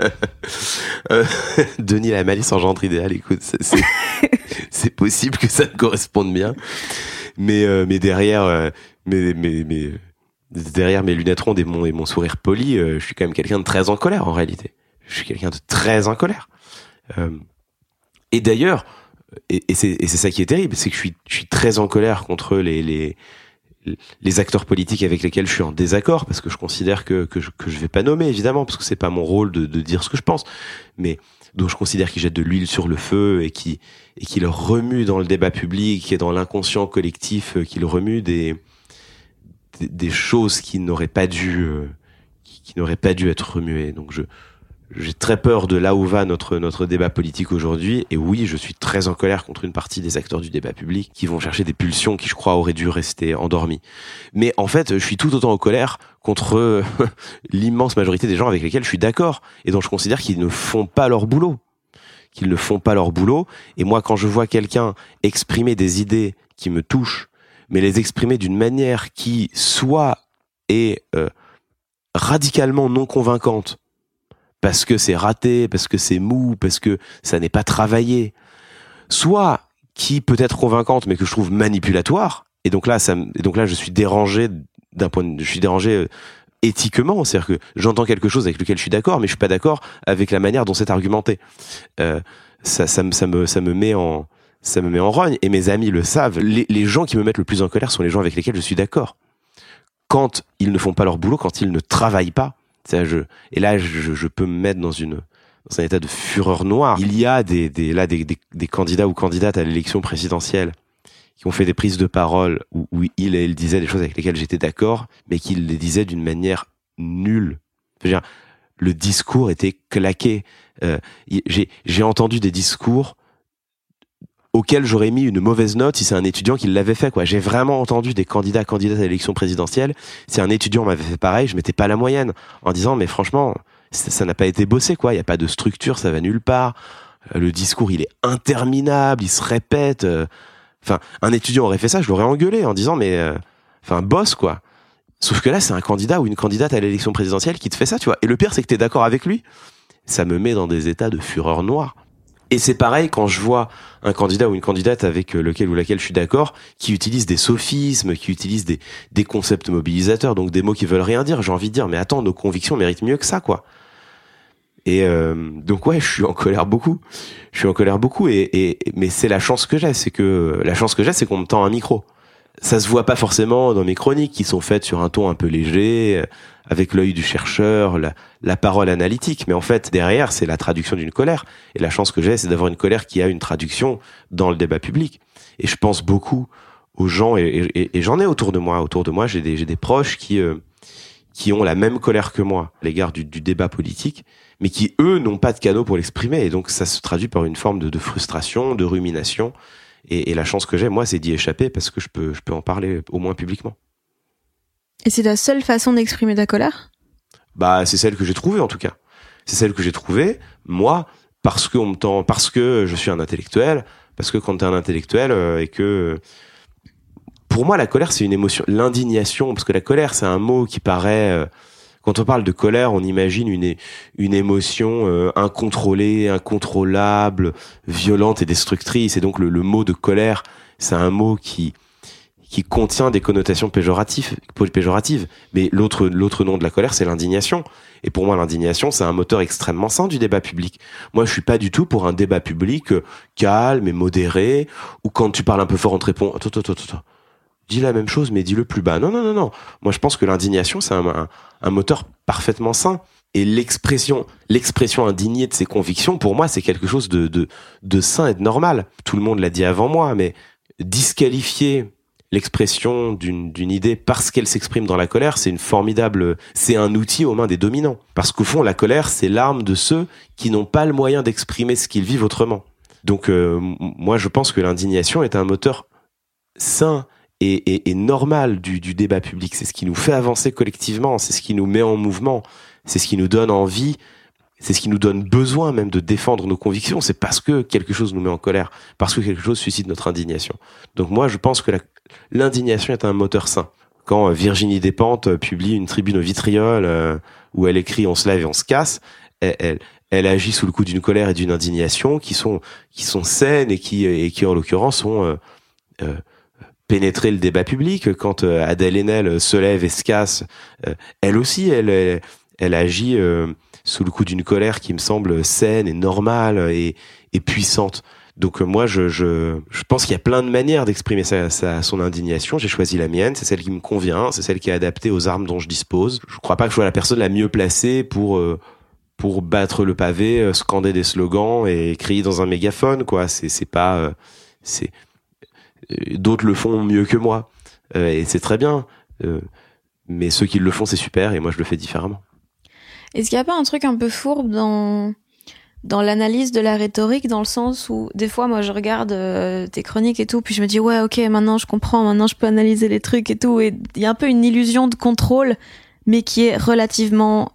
euh, Denis la Malice en gendre idéal, écoute, c'est c'est, c'est possible que ça me corresponde bien, mais euh, mais derrière euh, mais mais mais derrière mes lunettes rondes et mon, et mon sourire poli, euh, je suis quand même quelqu'un de très en colère en réalité. Je suis quelqu'un de très en colère. Euh, et d'ailleurs, et, et, c'est, et c'est ça qui est terrible, c'est que je suis, je suis très en colère contre les, les, les acteurs politiques avec lesquels je suis en désaccord, parce que je considère que, que, je, que je vais pas nommer évidemment, parce que c'est pas mon rôle de, de dire ce que je pense, mais dont je considère qu'ils jettent de l'huile sur le feu et qui, et qu'ils remuent dans le débat public et dans l'inconscient collectif, qu'ils remuent des des choses qui n'auraient pas dû euh, qui, qui n'auraient pas dû être remuées. Donc je j'ai très peur de là où va notre notre débat politique aujourd'hui, et oui, je suis très en colère contre une partie des acteurs du débat public qui vont chercher des pulsions qui, je crois, auraient dû rester endormies. Mais en fait, je suis tout autant en colère contre euh, l'immense majorité des gens avec lesquels je suis d'accord et dont je considère qu'ils ne font pas leur boulot. Qu'ils ne font pas leur boulot. Et moi, quand je vois quelqu'un exprimer des idées qui me touchent, mais les exprimer d'une manière qui soit est euh, radicalement non convaincante, parce que c'est raté, parce que c'est mou, parce que ça n'est pas travaillé, soit qui peut être convaincante mais que je trouve manipulatoire, et donc là ça et donc là je suis dérangé d'un point de, je suis dérangé euh, éthiquement, c'est-à-dire que j'entends quelque chose avec lequel je suis d'accord, mais je suis pas d'accord avec la manière dont c'est argumenté. Euh, ça ça me ça me ça me met en ça me met en rogne, et mes amis le savent. Les, les gens qui me mettent le plus en colère sont les gens avec lesquels je suis d'accord. Quand ils ne font pas leur boulot, quand ils ne travaillent pas, c'est je, et là je, je peux me mettre dans une dans un état de fureur noire. Il y a des, des là des, des, des candidats ou candidates à l'élection présidentielle qui ont fait des prises de parole où, où il et elle disaient des choses avec lesquelles j'étais d'accord, mais qu'ils les disaient d'une manière nulle. Je veux dire, le discours était claqué. Euh, j'ai, j'ai entendu des discours auquel j'aurais mis une mauvaise note si c'est un étudiant qui l'avait fait, quoi. J'ai vraiment entendu des candidats, candidates à l'élection présidentielle. Si un étudiant m'avait fait pareil, je mettais pas la moyenne en disant, mais franchement, ça, ça n'a pas été bossé, quoi. Il y a pas de structure, ça va nulle part. Le discours, il est interminable, il se répète. Enfin, un étudiant aurait fait ça, je l'aurais engueulé en disant, mais, euh, enfin, bosse, quoi. Sauf que là, c'est un candidat ou une candidate à l'élection présidentielle qui te fait ça, tu vois. Et le pire, c'est que t'es d'accord avec lui. Ça me met dans des états de fureur noire. Et c'est pareil quand je vois un candidat ou une candidate avec lequel ou laquelle je suis d'accord, qui utilise des sophismes, qui utilise des, des concepts mobilisateurs, donc des mots qui veulent rien dire. J'ai envie de dire, mais attends, nos convictions méritent mieux que ça, quoi. Et euh, donc ouais, je suis en colère beaucoup. Je suis en colère beaucoup, et, et mais c'est la chance que j'ai, c'est que la chance que j'ai, c'est qu'on me tend un micro. Ça se voit pas forcément dans mes chroniques qui sont faites sur un ton un peu léger, avec l'œil du chercheur, la, la parole analytique. Mais en fait, derrière, c'est la traduction d'une colère. Et la chance que j'ai, c'est d'avoir une colère qui a une traduction dans le débat public. Et je pense beaucoup aux gens, et, et, et j'en ai autour de moi. Autour de moi, j'ai des, j'ai des proches qui, euh, qui ont la même colère que moi à l'égard du, du débat politique, mais qui, eux, n'ont pas de canaux pour l'exprimer. Et donc, ça se traduit par une forme de, de frustration, de rumination. Et, et la chance que j'ai, moi, c'est d'y échapper parce que je peux, je peux en parler au moins publiquement. Et c'est la seule façon d'exprimer ta colère ? Bah, c'est celle que j'ai trouvée, en tout cas. C'est celle que j'ai trouvée, moi, parce que, on me tend, parce que je suis un intellectuel, parce que quand t'es un intellectuel euh, et que... Pour moi, la colère, c'est une émotion. L'indignation, parce que la colère, c'est un mot qui paraît... Euh, quand on parle de colère, on imagine une, une émotion euh, incontrôlée, incontrôlable, violente et destructrice. Et donc, le, le mot de colère, c'est un mot qui... qui contient des connotations péjoratives, péjoratives. Mais l'autre, l'autre nom de la colère, c'est l'indignation. Et pour moi, l'indignation, c'est un moteur extrêmement sain du débat public. Moi, je suis pas du tout pour un débat public euh, calme et modéré, où quand tu parles un peu fort, on te répond, attends, attends, attends, attends, dis la même chose, mais dis-le plus bas. Non, non, non, non. Moi, je pense que l'indignation, c'est un, un, un moteur parfaitement sain. Et l'expression, l'expression indignée de ses convictions, pour moi, c'est quelque chose de, de, de sain et de normal. Tout le monde l'a dit avant moi, mais disqualifier l'expression d'une, d'une idée parce qu'elle s'exprime dans la colère, c'est une formidable, c'est un outil aux mains des dominants. Parce qu'au fond, la colère, c'est l'arme de ceux qui n'ont pas le moyen d'exprimer ce qu'ils vivent autrement. Donc, euh, moi, je pense que l'indignation est un moteur sain et, et, et normal du, du débat public. C'est ce qui nous fait avancer collectivement, c'est ce qui nous met en mouvement, c'est ce qui nous donne envie, c'est ce qui nous donne besoin même de défendre nos convictions. C'est parce que quelque chose nous met en colère, parce que quelque chose suscite notre indignation. Donc moi, je pense que la, l'indignation est un moteur sain. Quand Virginie Despentes publie une tribune au vitriol euh, où elle écrit « On se lève et on se casse », elle, elle, elle agit sous le coup d'une colère et d'une indignation qui sont qui sont saines et qui et qui en l'occurrence ont euh, euh, pénétré le débat public. Quand euh, Adèle Haenel se lève et se casse, euh, elle aussi, elle elle, elle agit euh, sous le coup d'une colère qui me semble saine et normale et, et puissante. Donc euh, moi, je, je, je pense qu'il y a plein de manières d'exprimer sa, sa, son indignation. J'ai choisi la mienne, c'est celle qui me convient, c'est celle qui est adaptée aux armes dont je dispose. Je crois pas que je sois la personne la mieux placée pour euh, pour battre le pavé, euh, scander des slogans et crier dans un mégaphone, quoi. C'est c'est pas euh, c'est euh, d'autres le font mieux que moi euh, et c'est très bien. Euh, mais ceux qui le font, c'est super et moi je le fais différemment. Est-ce qu'il n'y a pas un truc un peu fourbe dans, dans l'analyse de la rhétorique, dans le sens où, des fois, moi, je regarde euh, tes chroniques et tout, puis je me dis, ouais, ok, maintenant je comprends, maintenant je peux analyser les trucs et tout, et il y a un peu une illusion de contrôle, mais qui est relativement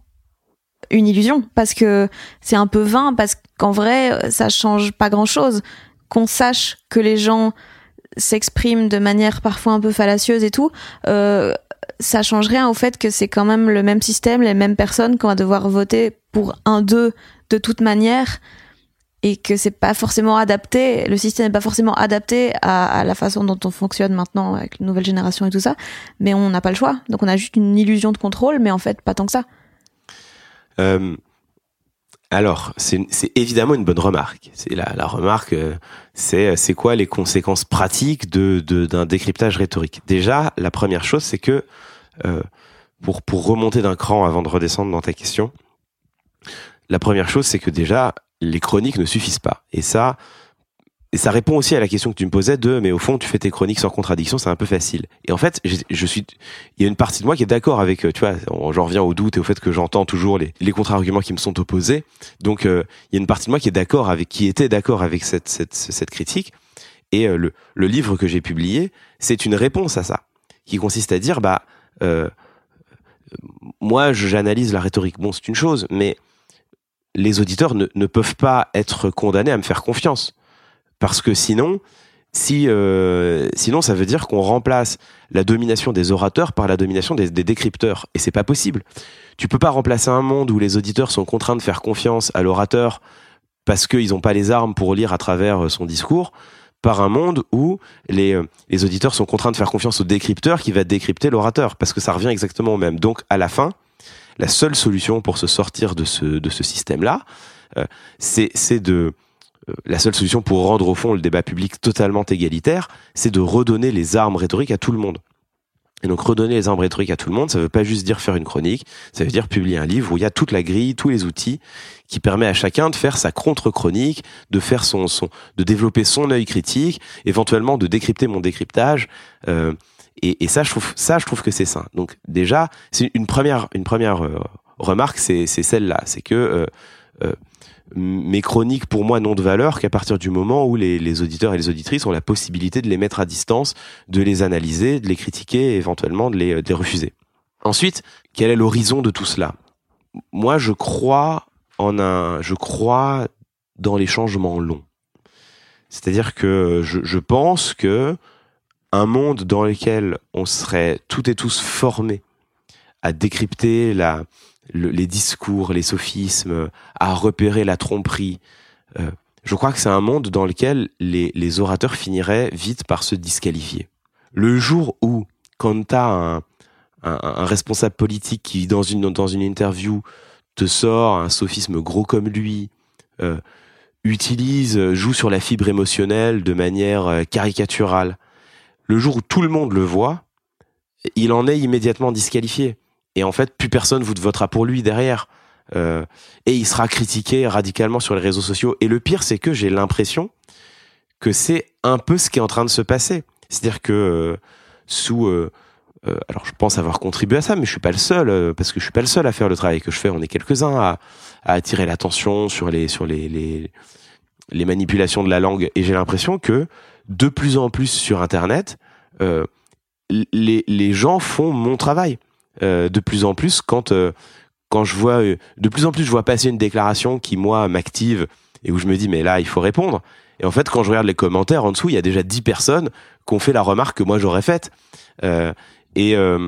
une illusion, parce que c'est un peu vain, parce qu'en vrai, ça change pas grand-chose. Qu'on sache que les gens s'expriment de manière parfois un peu fallacieuse et tout, euh, ça change rien au fait que c'est quand même le même système, les mêmes personnes qu'on va devoir voter pour un d'eux de toute manière, et que c'est pas forcément adapté, le système n'est pas forcément adapté à, à la façon dont on fonctionne maintenant avec les nouvelles générations et tout ça, mais on n'a pas le choix. Donc on a juste une illusion de contrôle, mais en fait pas tant que ça. Euh, alors, c'est, c'est évidemment une bonne remarque. C'est la, la remarque, euh, c'est c'est quoi les conséquences pratiques de, de d'un décryptage rhétorique. Déjà, la première chose, c'est que euh, pour pour remonter d'un cran avant de redescendre dans ta question, la première chose, c'est que déjà les chroniques ne suffisent pas. Et ça, et ça répond aussi à la question que tu me posais de, mais au fond, tu fais tes chroniques sans contradiction, c'est un peu facile. Et en fait, je, je suis, il y a une partie de moi qui est d'accord avec, tu vois, j'en reviens au doute et au fait que j'entends toujours les, les contre-arguments qui me sont opposés. Donc, euh, il y a une partie de moi qui est d'accord avec, qui était d'accord avec cette, cette, cette critique. Et euh, le, le livre que j'ai publié, c'est une réponse à ça, qui consiste à dire, bah, euh, moi, j'analyse la rhétorique. Bon, c'est une chose, mais les auditeurs ne, ne peuvent pas être condamnés à me faire confiance. Parce que sinon, si, euh, sinon, ça veut dire qu'on remplace la domination des orateurs par la domination des, des décrypteurs. Et c'est pas possible. Tu peux pas remplacer un monde où les auditeurs sont contraints de faire confiance à l'orateur parce qu'ils n'ont pas les armes pour lire à travers son discours, par un monde où les, les auditeurs sont contraints de faire confiance au décrypteur qui va décrypter l'orateur. Parce que ça revient exactement au même. Donc, à la fin, la seule solution pour se sortir de ce, de ce système-là, euh, c'est, c'est de... La seule solution pour rendre au fond le débat public totalement égalitaire, c'est de redonner les armes rhétoriques à tout le monde. Et donc redonner les armes rhétoriques à tout le monde, ça veut pas juste dire faire une chronique, ça veut dire publier un livre où il y a toute la grille, tous les outils qui permet à chacun de faire sa contre-chronique, de faire son, son, de développer son œil critique, éventuellement de décrypter mon décryptage. Euh, et, et ça, je trouve, ça, je trouve que c'est sain. Donc déjà, c'est une première, une première euh, remarque, c'est, c'est celle-là, c'est que euh, euh, mes chroniques pour moi n'ont de valeur qu'à partir du moment où les, les auditeurs et les auditrices ont la possibilité de les mettre à distance, de les analyser, de les critiquer et éventuellement de les, de les refuser. Ensuite, quel est l'horizon de tout cela ? Moi, je crois en un, je crois dans les changements longs. C'est-à-dire que je, je pense que un monde dans lequel on serait toutes et tous formés à décrypter la, le, les discours, les sophismes, à repérer la tromperie, euh, je crois que c'est un monde dans lequel les, les orateurs finiraient vite par se disqualifier. Le jour où, quand t'as un, un, un responsable politique qui, dans une, dans une interview, te sort un sophisme gros comme lui, euh, utilise, joue sur la fibre émotionnelle de manière caricaturale, le jour où tout le monde le voit, il en est immédiatement disqualifié. Et en fait, plus personne vous votera pour lui derrière. Euh, et il sera critiqué radicalement sur les réseaux sociaux. Et le pire, c'est que j'ai l'impression que c'est un peu ce qui est en train de se passer. C'est-à-dire que euh, sous... Euh, euh, alors, je pense avoir contribué à ça, mais je suis pas le seul, euh, parce que je suis pas le seul à faire le travail que je fais. On est quelques-uns à, à attirer l'attention sur les sur les, les les manipulations de la langue. Et j'ai l'impression que de plus en plus sur Internet, euh, les, les gens font mon travail. Euh, de plus en plus, quand, euh, quand je vois, euh, de plus en plus, je vois passer une déclaration qui, moi, m'active et où je me dis, mais là, il faut répondre. Et en fait, quand je regarde les commentaires en dessous, il y a déjà dix personnes qui ont fait la remarque que moi, j'aurais faite. Euh, et, euh,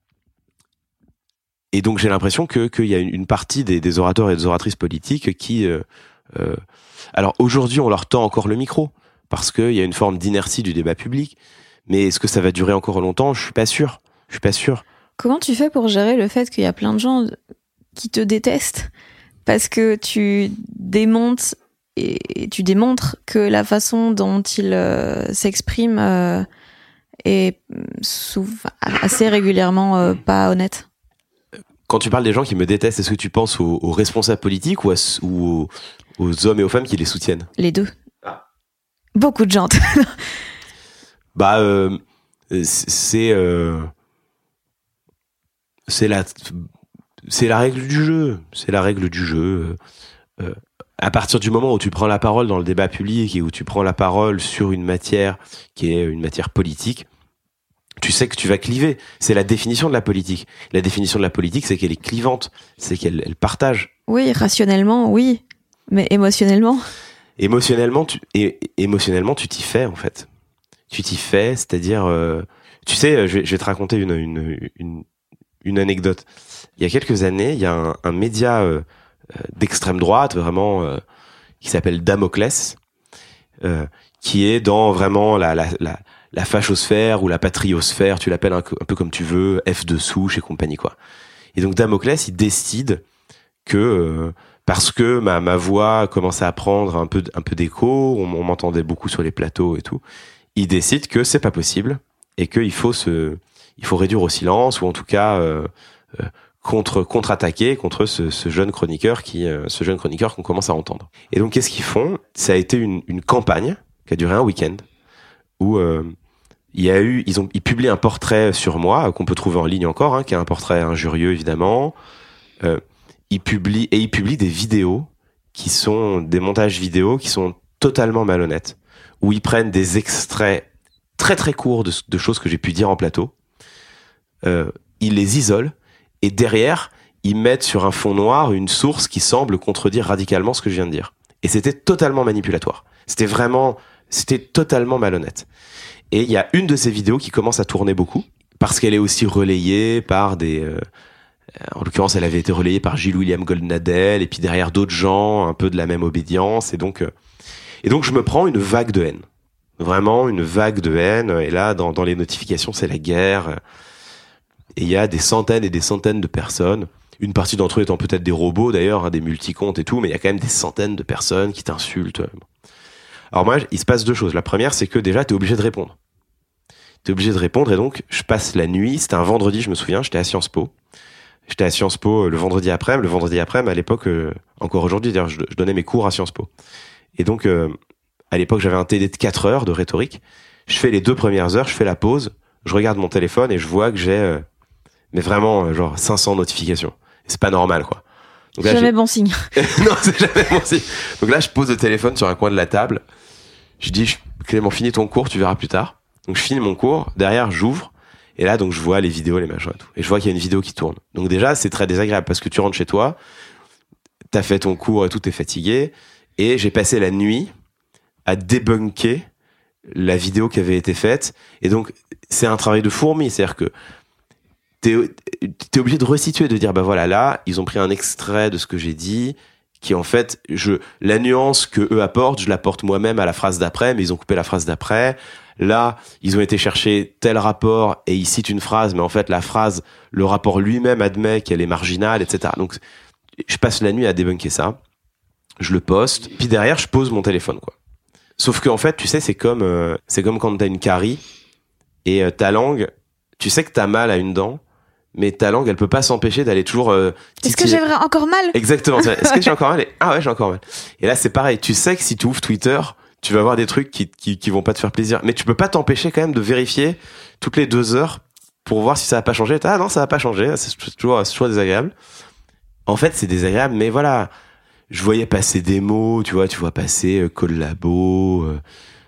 et donc, j'ai l'impression que, qu'il y a une partie des, des orateurs et des oratrices politiques qui, euh, euh, alors aujourd'hui, on leur tend encore le micro, parce qu'il y a une forme d'inertie du débat public. Mais est-ce que ça va durer encore longtemps ? Je suis pas sûr. Je suis pas sûr. Comment tu fais pour gérer le fait qu'il y a plein de gens qui te détestent parce que tu démontes et tu démontres que la façon dont ils euh, s'expriment euh, est souvent, assez régulièrement euh, pas honnête ? Quand tu parles des gens qui me détestent, est-ce que tu penses aux, aux responsables politiques ou, à, ou aux, aux hommes et aux femmes qui les soutiennent ? Les deux. Ah. Beaucoup de gens. Bah, euh, c'est euh, c'est la c'est la règle du jeu. C'est la règle du jeu. Euh, à partir du moment où tu prends la parole dans le débat public et où tu prends la parole sur une matière qui est une matière politique, tu sais que tu vas cliver. C'est la définition de la politique. La définition de la politique, c'est qu'elle est clivante, c'est qu'elle elle partage. Oui, rationnellement, oui, mais émotionnellement. Émotionnellement, tu et, émotionnellement, tu t'y fais en fait. Tu t'y fais, c'est-à-dire, euh, tu sais, je vais, je vais te raconter une, une, une, une anecdote. Il y a quelques années, il y a un, un média euh, d'extrême droite, vraiment, euh, qui s'appelle Damoclès, euh, qui est dans vraiment la, la, la, la fachosphère ou la patriosphère, tu l'appelles un, un peu comme tu veux, F de souche et compagnie, quoi. Et donc Damoclès, il décide que, euh, parce que ma, ma voix commençait à prendre un peu, un peu d'écho, on, on m'entendait beaucoup sur les plateaux et tout, il décide que c'est pas possible et qu'il faut se, il faut réduire au silence ou en tout cas euh, euh, contre contre-attaquer contre ce, ce jeune chroniqueur qui, euh, ce jeune chroniqueur qu'on commence à entendre. Et donc qu'est-ce qu'ils font ? Ça a été une, une campagne qui a duré un week-end où euh, il y a eu, ils ont, ils publient un portrait sur moi qu'on peut trouver en ligne encore, hein, qui est un portrait injurieux évidemment. Euh, ils publient et ils publient des vidéos qui sont des montages vidéo qui sont totalement malhonnêtes, où ils prennent des extraits très très courts de, de choses que j'ai pu dire en plateau, euh, ils les isolent, et derrière, ils mettent sur un fond noir une source qui semble contredire radicalement ce que je viens de dire. Et c'était totalement manipulatoire. C'était vraiment, c'était totalement malhonnête. Et il y a une de ces vidéos qui commence à tourner beaucoup, parce qu'elle est aussi relayée par des... Euh, en l'occurrence, elle avait été relayée par Gilles-William Goldnadel, et puis derrière d'autres gens, un peu de la même obédience, et donc... Euh, Et donc, je me prends une vague de haine. Vraiment, une vague de haine. Et là, dans, dans les notifications, c'est la guerre. Et il y a des centaines et des centaines de personnes. Une partie d'entre eux étant peut-être des robots, d'ailleurs, hein, des multicomptes et tout. Mais il y a quand même des centaines de personnes qui t'insultent. Alors moi, il se passe deux choses. La première, c'est que déjà, t'es obligé de répondre. T'es obligé de répondre. Et donc, je passe la nuit. C'était un vendredi, je me souviens. J'étais à Sciences Po. J'étais à Sciences Po le vendredi après. Le vendredi après, à l'époque, euh, encore aujourd'hui, d'ailleurs, je, je donnais mes cours à Sciences Po. Et donc, euh, à l'époque, j'avais un T D de quatre heures de rhétorique. Je fais les deux premières heures, je fais la pause, je regarde mon téléphone et je vois que j'ai, euh, mais vraiment, euh, genre cinq cents notifications. Et c'est pas normal, quoi. Donc là, jamais j'ai... bon signe. Non, c'est jamais bon signe. Donc là, je pose le téléphone sur un coin de la table. Je dis, Clément, finis ton cours, tu verras plus tard. Donc je finis mon cours. Derrière, j'ouvre. Et là, donc je vois les vidéos, les machins et tout. Et je vois qu'il y a une vidéo qui tourne. Donc déjà, c'est très désagréable parce que tu rentres chez toi, t'as fait ton cours et tout, t'es fatigué. Et j'ai passé la nuit à débunker la vidéo qui avait été faite. Et donc, c'est un travail de fourmi. C'est-à-dire que t'es, t'es obligé de resituer, de dire, bah voilà, là, ils ont pris un extrait de ce que j'ai dit, qui en fait, je, la nuance que eux apportent, je l'apporte moi-même à la phrase d'après, mais ils ont coupé la phrase d'après. Là, ils ont été chercher tel rapport et ils citent une phrase, mais en fait, la phrase, le rapport lui-même admet qu'elle est marginale, et cetera. Donc, je passe la nuit à débunker ça. Je le poste. Puis derrière, je pose mon téléphone, quoi. Sauf que, en fait, tu sais, c'est comme, euh, c'est comme quand t'as une carie et euh, ta langue, tu sais que t'as mal à une dent, mais ta langue, elle peut pas s'empêcher d'aller toujours euh, Est-ce que j'ai vraiment encore mal? Exactement. Est-ce que j'ai encore mal? Et... Ah ouais, j'ai encore mal. Et là, c'est pareil. Tu sais que si tu ouvres Twitter, tu vas voir des trucs qui, qui, qui vont pas te faire plaisir. Mais tu peux pas t'empêcher quand même de vérifier toutes les deux heures pour voir si ça a pas changé. Ah non, ça a pas changé. C'est toujours, c'est toujours désagréable. En fait, c'est désagréable, mais voilà. Je voyais passer des mots, tu vois, tu vois passer euh, collabo, euh,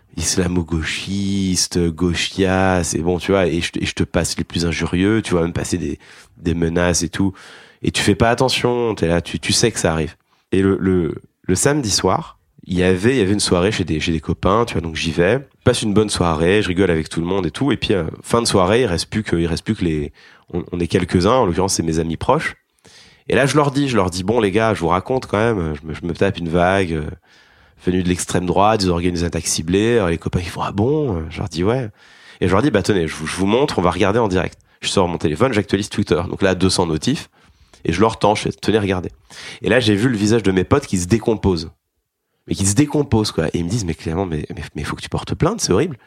islamo-gauchiste, gauchias, et bon, tu vois, et je, et je te passe les plus injurieux, tu vois même passer des, des menaces et tout. Et tu fais pas attention, t'es là, tu, tu sais que ça arrive. Et le, le, le samedi soir, il y avait, il y avait une soirée chez des, chez des copains, tu vois, donc j'y vais. Je passe une bonne soirée, je rigole avec tout le monde et tout. Et puis, euh, fin de soirée, il reste plus que, il reste plus que les, on, on est quelques-uns, en l'occurrence, c'est mes amis proches. Et là, je leur dis, je leur dis, bon, les gars, je vous raconte quand même, je me, je me tape une vague, euh, venue de l'extrême droite, ils organisent une attaque ciblée, alors les copains, ils font, ah bon? Je leur dis, ouais. Et je leur dis, bah, tenez, je vous, je vous montre, on va regarder en direct. Je sors mon téléphone, j'actualise Twitter. Donc là, deux cents notifs. Et je leur tends, je fais, tenez, regardez. Et là, j'ai vu le visage de mes potes qui se décomposent. Mais qui se décomposent, quoi. Et ils me disent, mais Clément, mais, mais, mais faut que tu portes plainte, c'est horrible.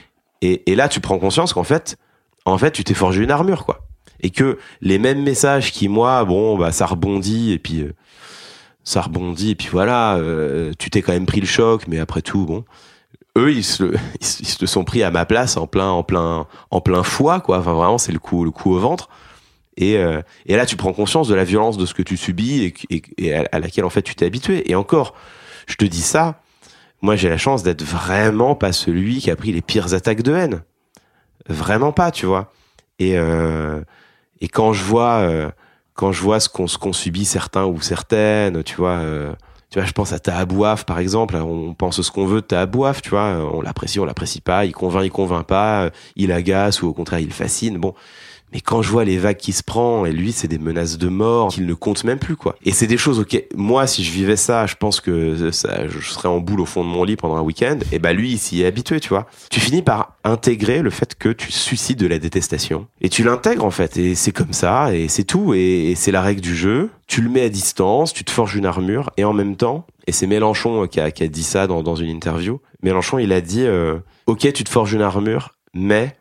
Et, et là, tu prends conscience qu'en fait, en fait, tu t'es forgé une armure, quoi. Et que les mêmes messages qui, moi, bon, bah, ça rebondit, et puis, euh, ça rebondit, et puis voilà, euh, tu t'es quand même pris le choc, mais après tout, bon, eux, ils se, ils se sont pris à ma place en plein, en plein, en plein foie, quoi. Enfin, vraiment, c'est le coup, le coup au ventre. Et, euh, et là, tu prends conscience de la violence de ce que tu subis et, et, et à, à laquelle, en fait, tu t'es habitué. Et encore, je te dis ça, moi, j'ai la chance d'être vraiment pas celui qui a pris les pires attaques de haine. Vraiment pas, tu vois. Et, euh, et quand je vois, euh, quand je vois ce qu'on, ce qu'on subit certains ou certaines, tu vois, euh, tu vois, je pense à Tahabouaf, par exemple. On pense ce qu'on veut de Tahabouaf, tu vois. On l'apprécie, on l'apprécie pas. Il convainc, il convainc pas. Il agace ou au contraire, il fascine. Bon. Mais quand je vois les vagues qui se prend, et lui, c'est des menaces de mort qu'il ne compte même plus, quoi. Et c'est des choses auxquelles, moi, si je vivais ça, je pense que ça, je serais en boule au fond de mon lit pendant un week-end. Et bah, lui, il s'y est habitué, tu vois. Tu finis par intégrer le fait que tu suscites de la détestation. Et tu l'intègres, en fait. Et c'est comme ça, et c'est tout. Et, et c'est la règle du jeu. Tu le mets à distance, tu te forges une armure, et en même temps, et c'est Mélenchon qui a, qui a dit ça dans, dans une interview. Mélenchon, il a dit, euh, ok, tu te forges une armure, mais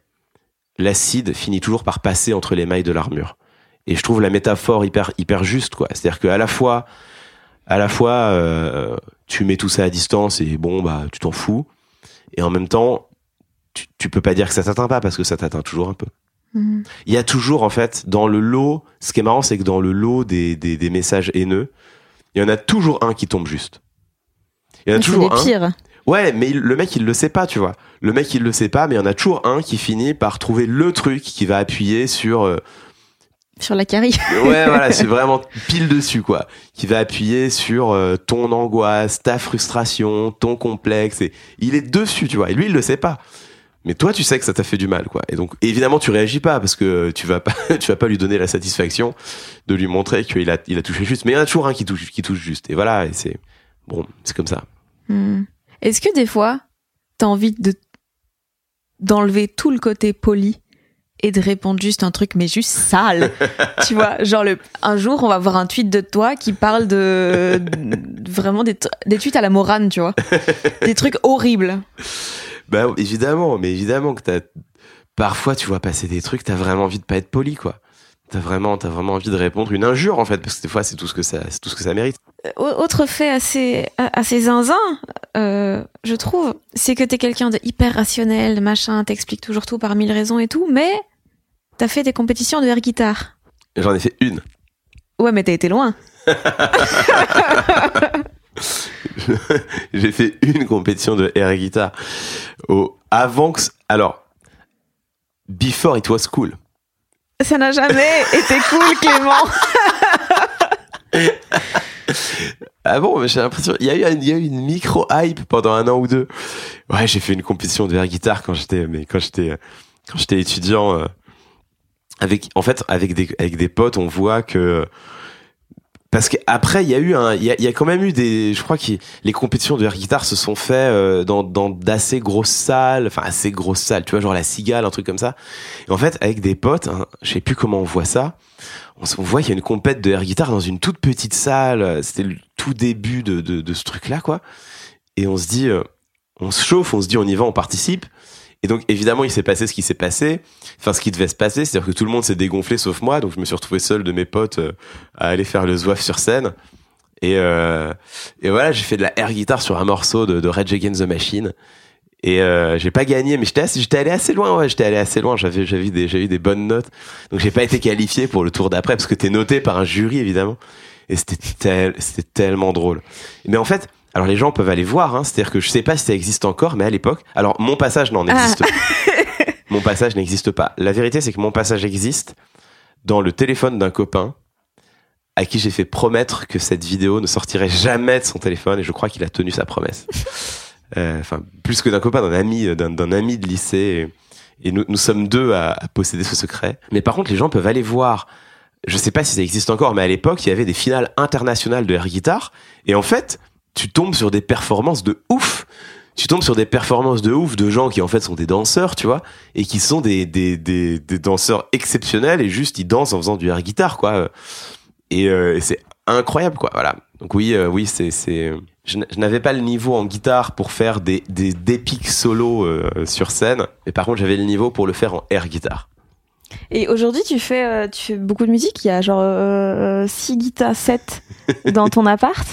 l'acide finit toujours par passer entre les mailles de l'armure. Et je trouve la métaphore hyper hyper juste, quoi. C'est-à-dire qu'à la fois, à la fois, euh, tu mets tout ça à distance et bon, bah, tu t'en fous. Et en même temps, tu, tu peux pas dire que ça t'atteint pas parce que ça t'atteint toujours un peu. Mmh. Il y a toujours, en fait, dans le lot, ce qui est marrant, c'est que dans le lot des, des, des messages haineux, il y en a toujours un qui tombe juste. Il y en a mais toujours c'est les un. pires. Ouais, mais le mec, il le sait pas, tu vois. Le mec, il le sait pas, mais il y en a toujours un qui finit par trouver le truc qui va appuyer sur... Euh... Sur la carie. Ouais, voilà, c'est vraiment pile dessus, quoi. Qui va appuyer sur euh, ton angoisse, ta frustration, ton complexe. Et il est dessus, tu vois. Et lui, il le sait pas. Mais toi, tu sais que ça t'a fait du mal, quoi. Et donc, évidemment, tu réagis pas parce que tu vas pas, tu vas pas lui donner la satisfaction de lui montrer qu'il a, il a touché juste. Mais il y en a toujours un qui touche, qui touche juste. Et voilà, et c'est... Bon, c'est comme ça. Hmm. Est-ce que des fois, t'as envie de d'enlever tout le côté poli et de répondre juste un truc, mais juste sale, tu vois, genre le, un jour, on va voir un tweet de toi qui parle de, de vraiment des, des tweets à la Morane, tu vois, des trucs horribles. Bah évidemment, mais évidemment que t'as parfois tu vois passer des trucs, t'as vraiment envie de pas être poli, quoi. T'as vraiment, t'as vraiment envie de répondre une injure, en fait, parce que des fois c'est tout ce que ça, c'est tout ce que ça mérite. Autre fait assez, assez zinzin, euh, je trouve, c'est que t'es quelqu'un de hyper rationnel, machin, t'expliques toujours tout par mille raisons et tout, mais t'as fait des compétitions de air guitare. J'en ai fait une. Ouais, mais t'as été loin. J'ai fait une compétition de air guitar. Au, avant que... Alors, before it was cool. Ça n'a jamais été cool, Clément. Ah bon, mais j'ai l'impression... Il y a eu, il y a eu une micro-hype pendant un an ou deux. Ouais, j'ai fait une compétition de air guitar quand j'étais... Mais quand j'étais, quand j'étais étudiant... Euh, avec, en fait, avec des, avec des potes, on voit que... Parce qu'après, il y a eu un, il y a, il y a quand même eu des, je crois que les compétitions de air guitar se sont faites euh, dans, dans d'assez grosses salles, enfin assez grosses salles, tu vois, genre la Cigale, un truc comme ça. Et en fait, avec des potes, hein, je sais plus comment on voit ça, on, on voit qu'il y a une compète de air guitar dans une toute petite salle. C'était le tout début de, de, de ce truc-là, quoi. Et on se dit, euh, on se chauffe, on se dit, on y va, on participe. Et donc, évidemment, il s'est passé ce qui s'est passé. Enfin, ce qui devait se passer, c'est-à-dire que tout le monde s'est dégonflé sauf moi. Donc, je me suis retrouvé seul de mes potes euh, à aller faire le zouaf sur scène. Et, euh, et voilà, j'ai fait de la air guitar sur un morceau de, de Rage Against the Machine. Et euh, j'ai pas gagné, mais j'étais, assez, j'étais allé assez loin. Ouais, j'étais allé assez loin. J'avais, j'avais des, j'avais des bonnes notes. Donc, j'ai pas été qualifié pour le tour d'après parce que t'es noté par un jury, évidemment. Et c'était, tel, c'était tellement drôle. Mais en fait, alors les gens peuvent aller voir, hein, c'est-à-dire que je sais pas si ça existe encore, mais à l'époque, alors mon passage n'en existe ah. pas. Mon passage n'existe pas. La vérité, c'est que mon passage existe dans le téléphone d'un copain à qui j'ai fait promettre que cette vidéo ne sortirait jamais de son téléphone, et je crois qu'il a tenu sa promesse. Enfin, euh, plus que d'un copain, d'un ami, d'un, d'un ami de lycée, et, et nous, nous sommes deux à, à posséder ce secret. Mais par contre, les gens peuvent aller voir. Je sais pas si ça existe encore, mais à l'époque, il y avait des finales internationales de air guitar, et en fait, tu tombes sur des performances de ouf. Tu tombes sur des performances de ouf de gens qui en fait sont des danseurs, tu vois, et qui sont des des des, des danseurs exceptionnels et juste ils dansent en faisant du air guitar, quoi. Et, euh, et c'est incroyable, quoi. Voilà. Donc oui, euh, oui, c'est c'est. Je, je n'avais pas le niveau en guitare pour faire des des d'épiques solos euh, sur scène, mais par contre j'avais le niveau pour le faire en air guitar. Et aujourd'hui, tu fais euh, tu fais beaucoup de musique. Il y a genre euh, six guitares, sept dans ton appart.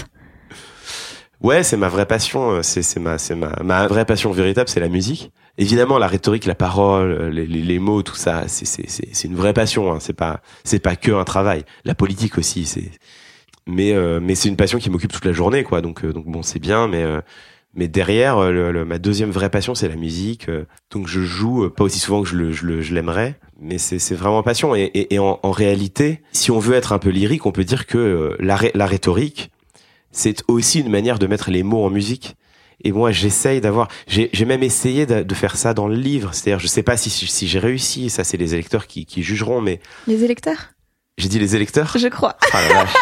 Ouais, c'est ma vraie passion. C'est, c'est ma, c'est ma, ma vraie passion véritable, c'est la musique. Évidemment, la rhétorique, la parole, les, les, les mots, tout ça, c'est, c'est, c'est, c'est une vraie passion. Hein. C'est pas, c'est pas que un travail. La politique aussi, c'est. Mais, euh, mais c'est une passion qui m'occupe toute la journée, quoi. Donc, euh, donc bon, c'est bien, mais. Euh, mais derrière, le, le, ma deuxième vraie passion, c'est la musique. Donc je joue pas aussi souvent que je, le, je, le, je l'aimerais, mais c'est, c'est vraiment passion. Et, et, et en, en réalité, si on veut être un peu lyrique, on peut dire que la, la rhétorique, c'est aussi une manière de mettre les mots en musique. Et moi, j'essaye d'avoir... J'ai, j'ai même essayé de, de faire ça dans le livre. C'est-à-dire, je sais pas si, si j'ai réussi. Ça, c'est les électeurs qui, qui jugeront, mais... Les électeurs ? J'ai dit les électeurs ? Je crois. Ah la vache.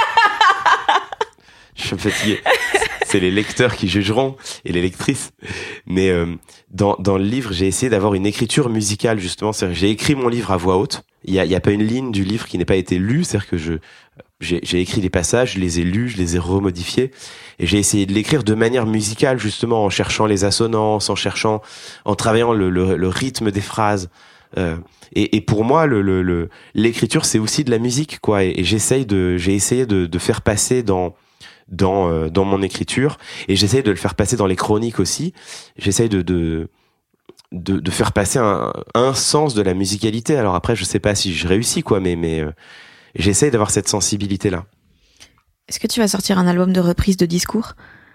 Je suis fatigué. C'est les lecteurs qui jugeront et les lectrices. Mais euh, dans, dans le livre, j'ai essayé d'avoir une écriture musicale, justement. C'est-à-dire, j'ai écrit mon livre à voix haute. Il y a, il y a pas une ligne du livre qui n'ait pas été lue. C'est-à-dire que je... J'ai, j'ai écrit les passages, je les ai lus, je les ai remodifiés, et j'ai essayé de l'écrire de manière musicale, justement, en cherchant les assonances, en cherchant, en travaillant le, le, le rythme des phrases. Euh, et, et pour moi, le, le, le, l'écriture, c'est aussi de la musique, quoi. Et, et j'essaye de, j'ai essayé de, de faire passer dans, dans, euh, dans mon écriture, et j'essaye de le faire passer dans les chroniques aussi. J'essaye de, de, de, de faire passer un, un sens de la musicalité. Alors après, je sais pas si je réussis, quoi, mais, mais euh, j'essaye d'avoir cette sensibilité-là. Est-ce que tu vas sortir un album de reprise de discours ?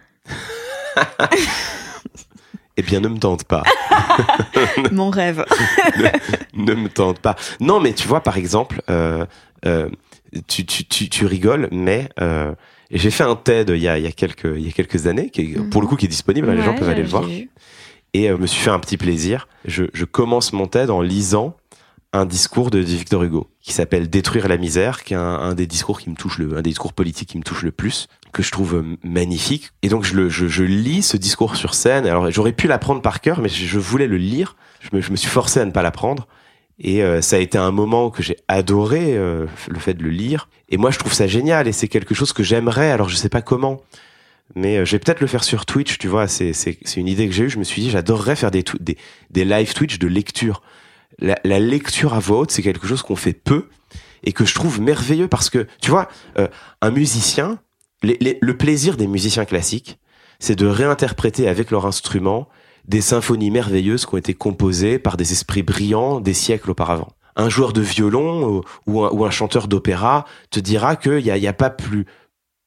Eh bien, ne me tente pas. Mon rêve. ne, ne me tente pas. Non, mais tu vois, par exemple, euh, euh, tu, tu, tu, tu rigoles, mais euh, j'ai fait un TED il y a, il y a, quelques, il y a quelques années, qui est, mm-hmm. pour le coup, qui est disponible, ouais, les gens peuvent aller le voir. Vu. Et euh, me suis fait un petit plaisir. Je, je commence mon TED en lisant un discours de Victor Hugo qui s'appelle Détruire la misère, qui est un, un des discours qui me touche le, un des discours politiques qui me touche le plus, que je trouve magnifique. Et donc je le, je, je lis ce discours sur scène. Alors j'aurais pu l'apprendre par cœur, mais je, je voulais le lire. Je me, je me suis forcé à ne pas l'apprendre. Et euh, ça a été un moment que j'ai adoré, euh, le fait de le lire. Et moi je trouve ça génial et c'est quelque chose que j'aimerais. Alors je sais pas comment, mais euh, je vais peut-être le faire sur Twitch. Tu vois, c'est, c'est, c'est une idée que j'ai eue. Je me suis dit, j'adorerais faire des, des, des live Twitch de lecture. La, la lecture à voix haute, c'est quelque chose qu'on fait peu et que je trouve merveilleux parce que, tu vois, euh, un musicien, les, les, le plaisir des musiciens classiques, c'est de réinterpréter avec leur instrument des symphonies merveilleuses qui ont été composées par des esprits brillants des siècles auparavant. Un joueur de violon ou, ou, un, ou un chanteur d'opéra te dira qu'il y a, y a pas plus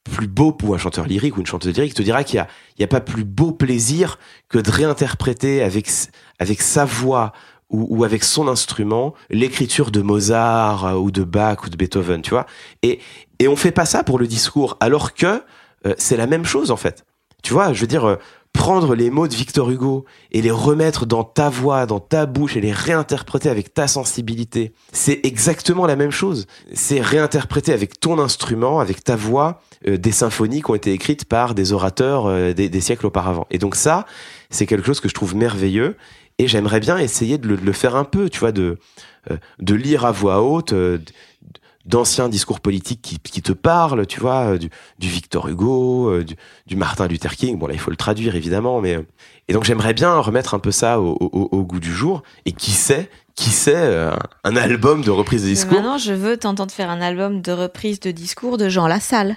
plus beau, ou un chanteur lyrique ou une chanteuse lyrique te dira qu'il y a, il y a pas plus beau plaisir que de réinterpréter avec, avec sa voix ou, ou avec son instrument l'écriture de Mozart ou de Bach ou de Beethoven, tu vois. Et, et on fait pas ça pour le discours, alors que euh, c'est la même chose en fait. Tu vois, je veux dire, euh, prendre les mots de Victor Hugo et les remettre dans ta voix, dans ta bouche et les réinterpréter avec ta sensibilité, c'est exactement la même chose. C'est réinterpréter avec ton instrument, avec ta voix, euh, des symphonies qui ont été écrites par des orateurs euh, des, des siècles auparavant. Et donc ça, c'est quelque chose que je trouve merveilleux et j'aimerais bien essayer de le, de le faire un peu, tu vois, de, euh, de lire à voix haute, euh, d'anciens discours politiques qui, qui te parlent, tu vois, du, du Victor Hugo, euh, du, du Martin Luther King. Bon, là, il faut le traduire, évidemment, mais... Euh, et donc, j'aimerais bien remettre un peu ça au, au, au goût du jour. Et qui sait, qui sait, euh, un album de reprise de discours. Maintenant, je veux t'entendre faire un album de reprise de discours de Jean Lassalle.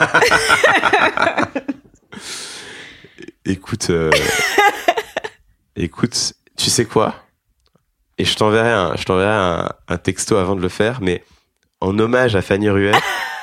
Écoute, euh, écoute, tu sais quoi? Et je t'enverrai un, je t'enverrai un, un texto avant de le faire, mais... En hommage à Fanny Ruet,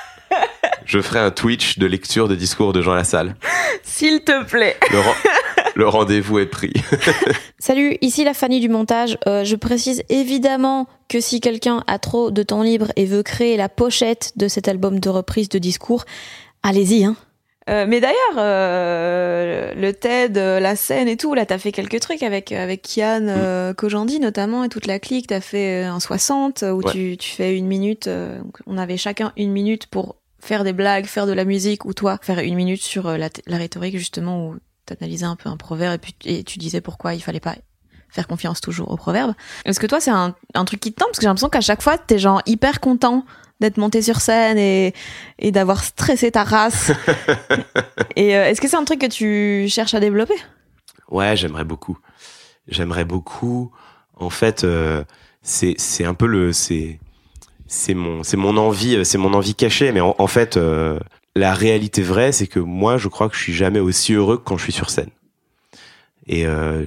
je ferai un Twitch de lecture de discours de Jean Lassalle. S'il te plaît. Le, ren- le rendez-vous est pris. Salut, ici la Fanny du montage. Euh, je précise évidemment que si quelqu'un a trop de temps libre et veut créer la pochette de cet album de reprise de discours, allez-y, hein. Euh, mais d'ailleurs, euh, le TED, la scène et tout, là, t'as fait quelques trucs avec avec Kian euh, Kojandi notamment et toute la clique. T'as fait un soixante où ouais. tu tu fais une minute. Euh, on avait chacun une minute pour faire des blagues, faire de la musique, ou toi faire une minute sur la, la rhétorique justement où t'analysais un peu un proverbe et puis et tu disais pourquoi il fallait pas faire confiance toujours au proverbe. Est-ce que toi c'est un un truc qui te tente parce que j'ai l'impression qu'à chaque fois t'es genre hyper content d'être monté sur scène et, et d'avoir stressé ta race. Et euh, est-ce que c'est un truc que tu cherches à développer? Ouais, j'aimerais beaucoup. J'aimerais beaucoup. En fait, euh, c'est c'est un peu le c'est c'est mon c'est mon envie c'est mon envie cachée. Mais en, en fait, euh, la réalité vraie, c'est que moi, je crois que je suis jamais aussi heureux que quand je suis sur scène. Et euh,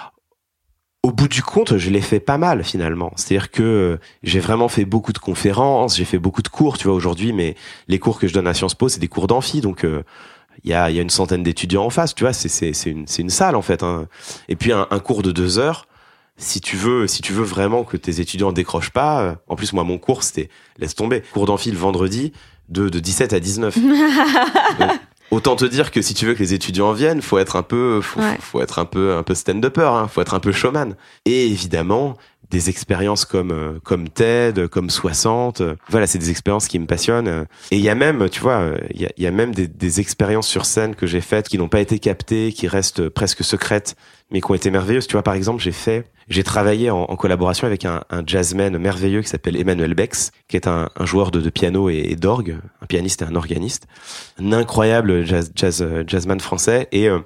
au bout du compte, je l'ai fait pas mal finalement. C'est-à-dire que euh, j'ai vraiment fait beaucoup de conférences, j'ai fait beaucoup de cours, tu vois, aujourd'hui, mais les cours que je donne à Sciences Po, c'est des cours d'amphi, donc il euh, y a, y a une centaine d'étudiants en face, tu vois, c'est, c'est, c'est, une, c'est une salle en fait. Hein. Et puis un, un cours de deux heures, si tu veux, si tu veux vraiment que tes étudiants décrochent pas, euh, en plus moi mon cours c'était, laisse tomber, cours d'amphi le vendredi de, de dix-sept à dix-neuf. Donc, autant te dire que si tu veux que les étudiants viennent, faut être un peu, faut, ouais. faut être un peu, un peu stand-upper, hein, faut être un peu showman. Et évidemment, des expériences comme, euh, comme TED, comme soixante, euh, voilà, c'est des expériences qui me passionnent. Et il y a même, tu vois, il y a, il y a même des, des expériences sur scène que j'ai faites qui n'ont pas été captées, qui restent presque secrètes, mais qui ont été merveilleuses. Tu vois, par exemple, j'ai fait, j'ai travaillé en, en collaboration avec un, un jazzman merveilleux qui s'appelle Emmanuel Bex, qui est un, un joueur de, de piano et, et d'orgue, un pianiste et un organiste, un incroyable jazz, jazz, jazzman français. Et euh,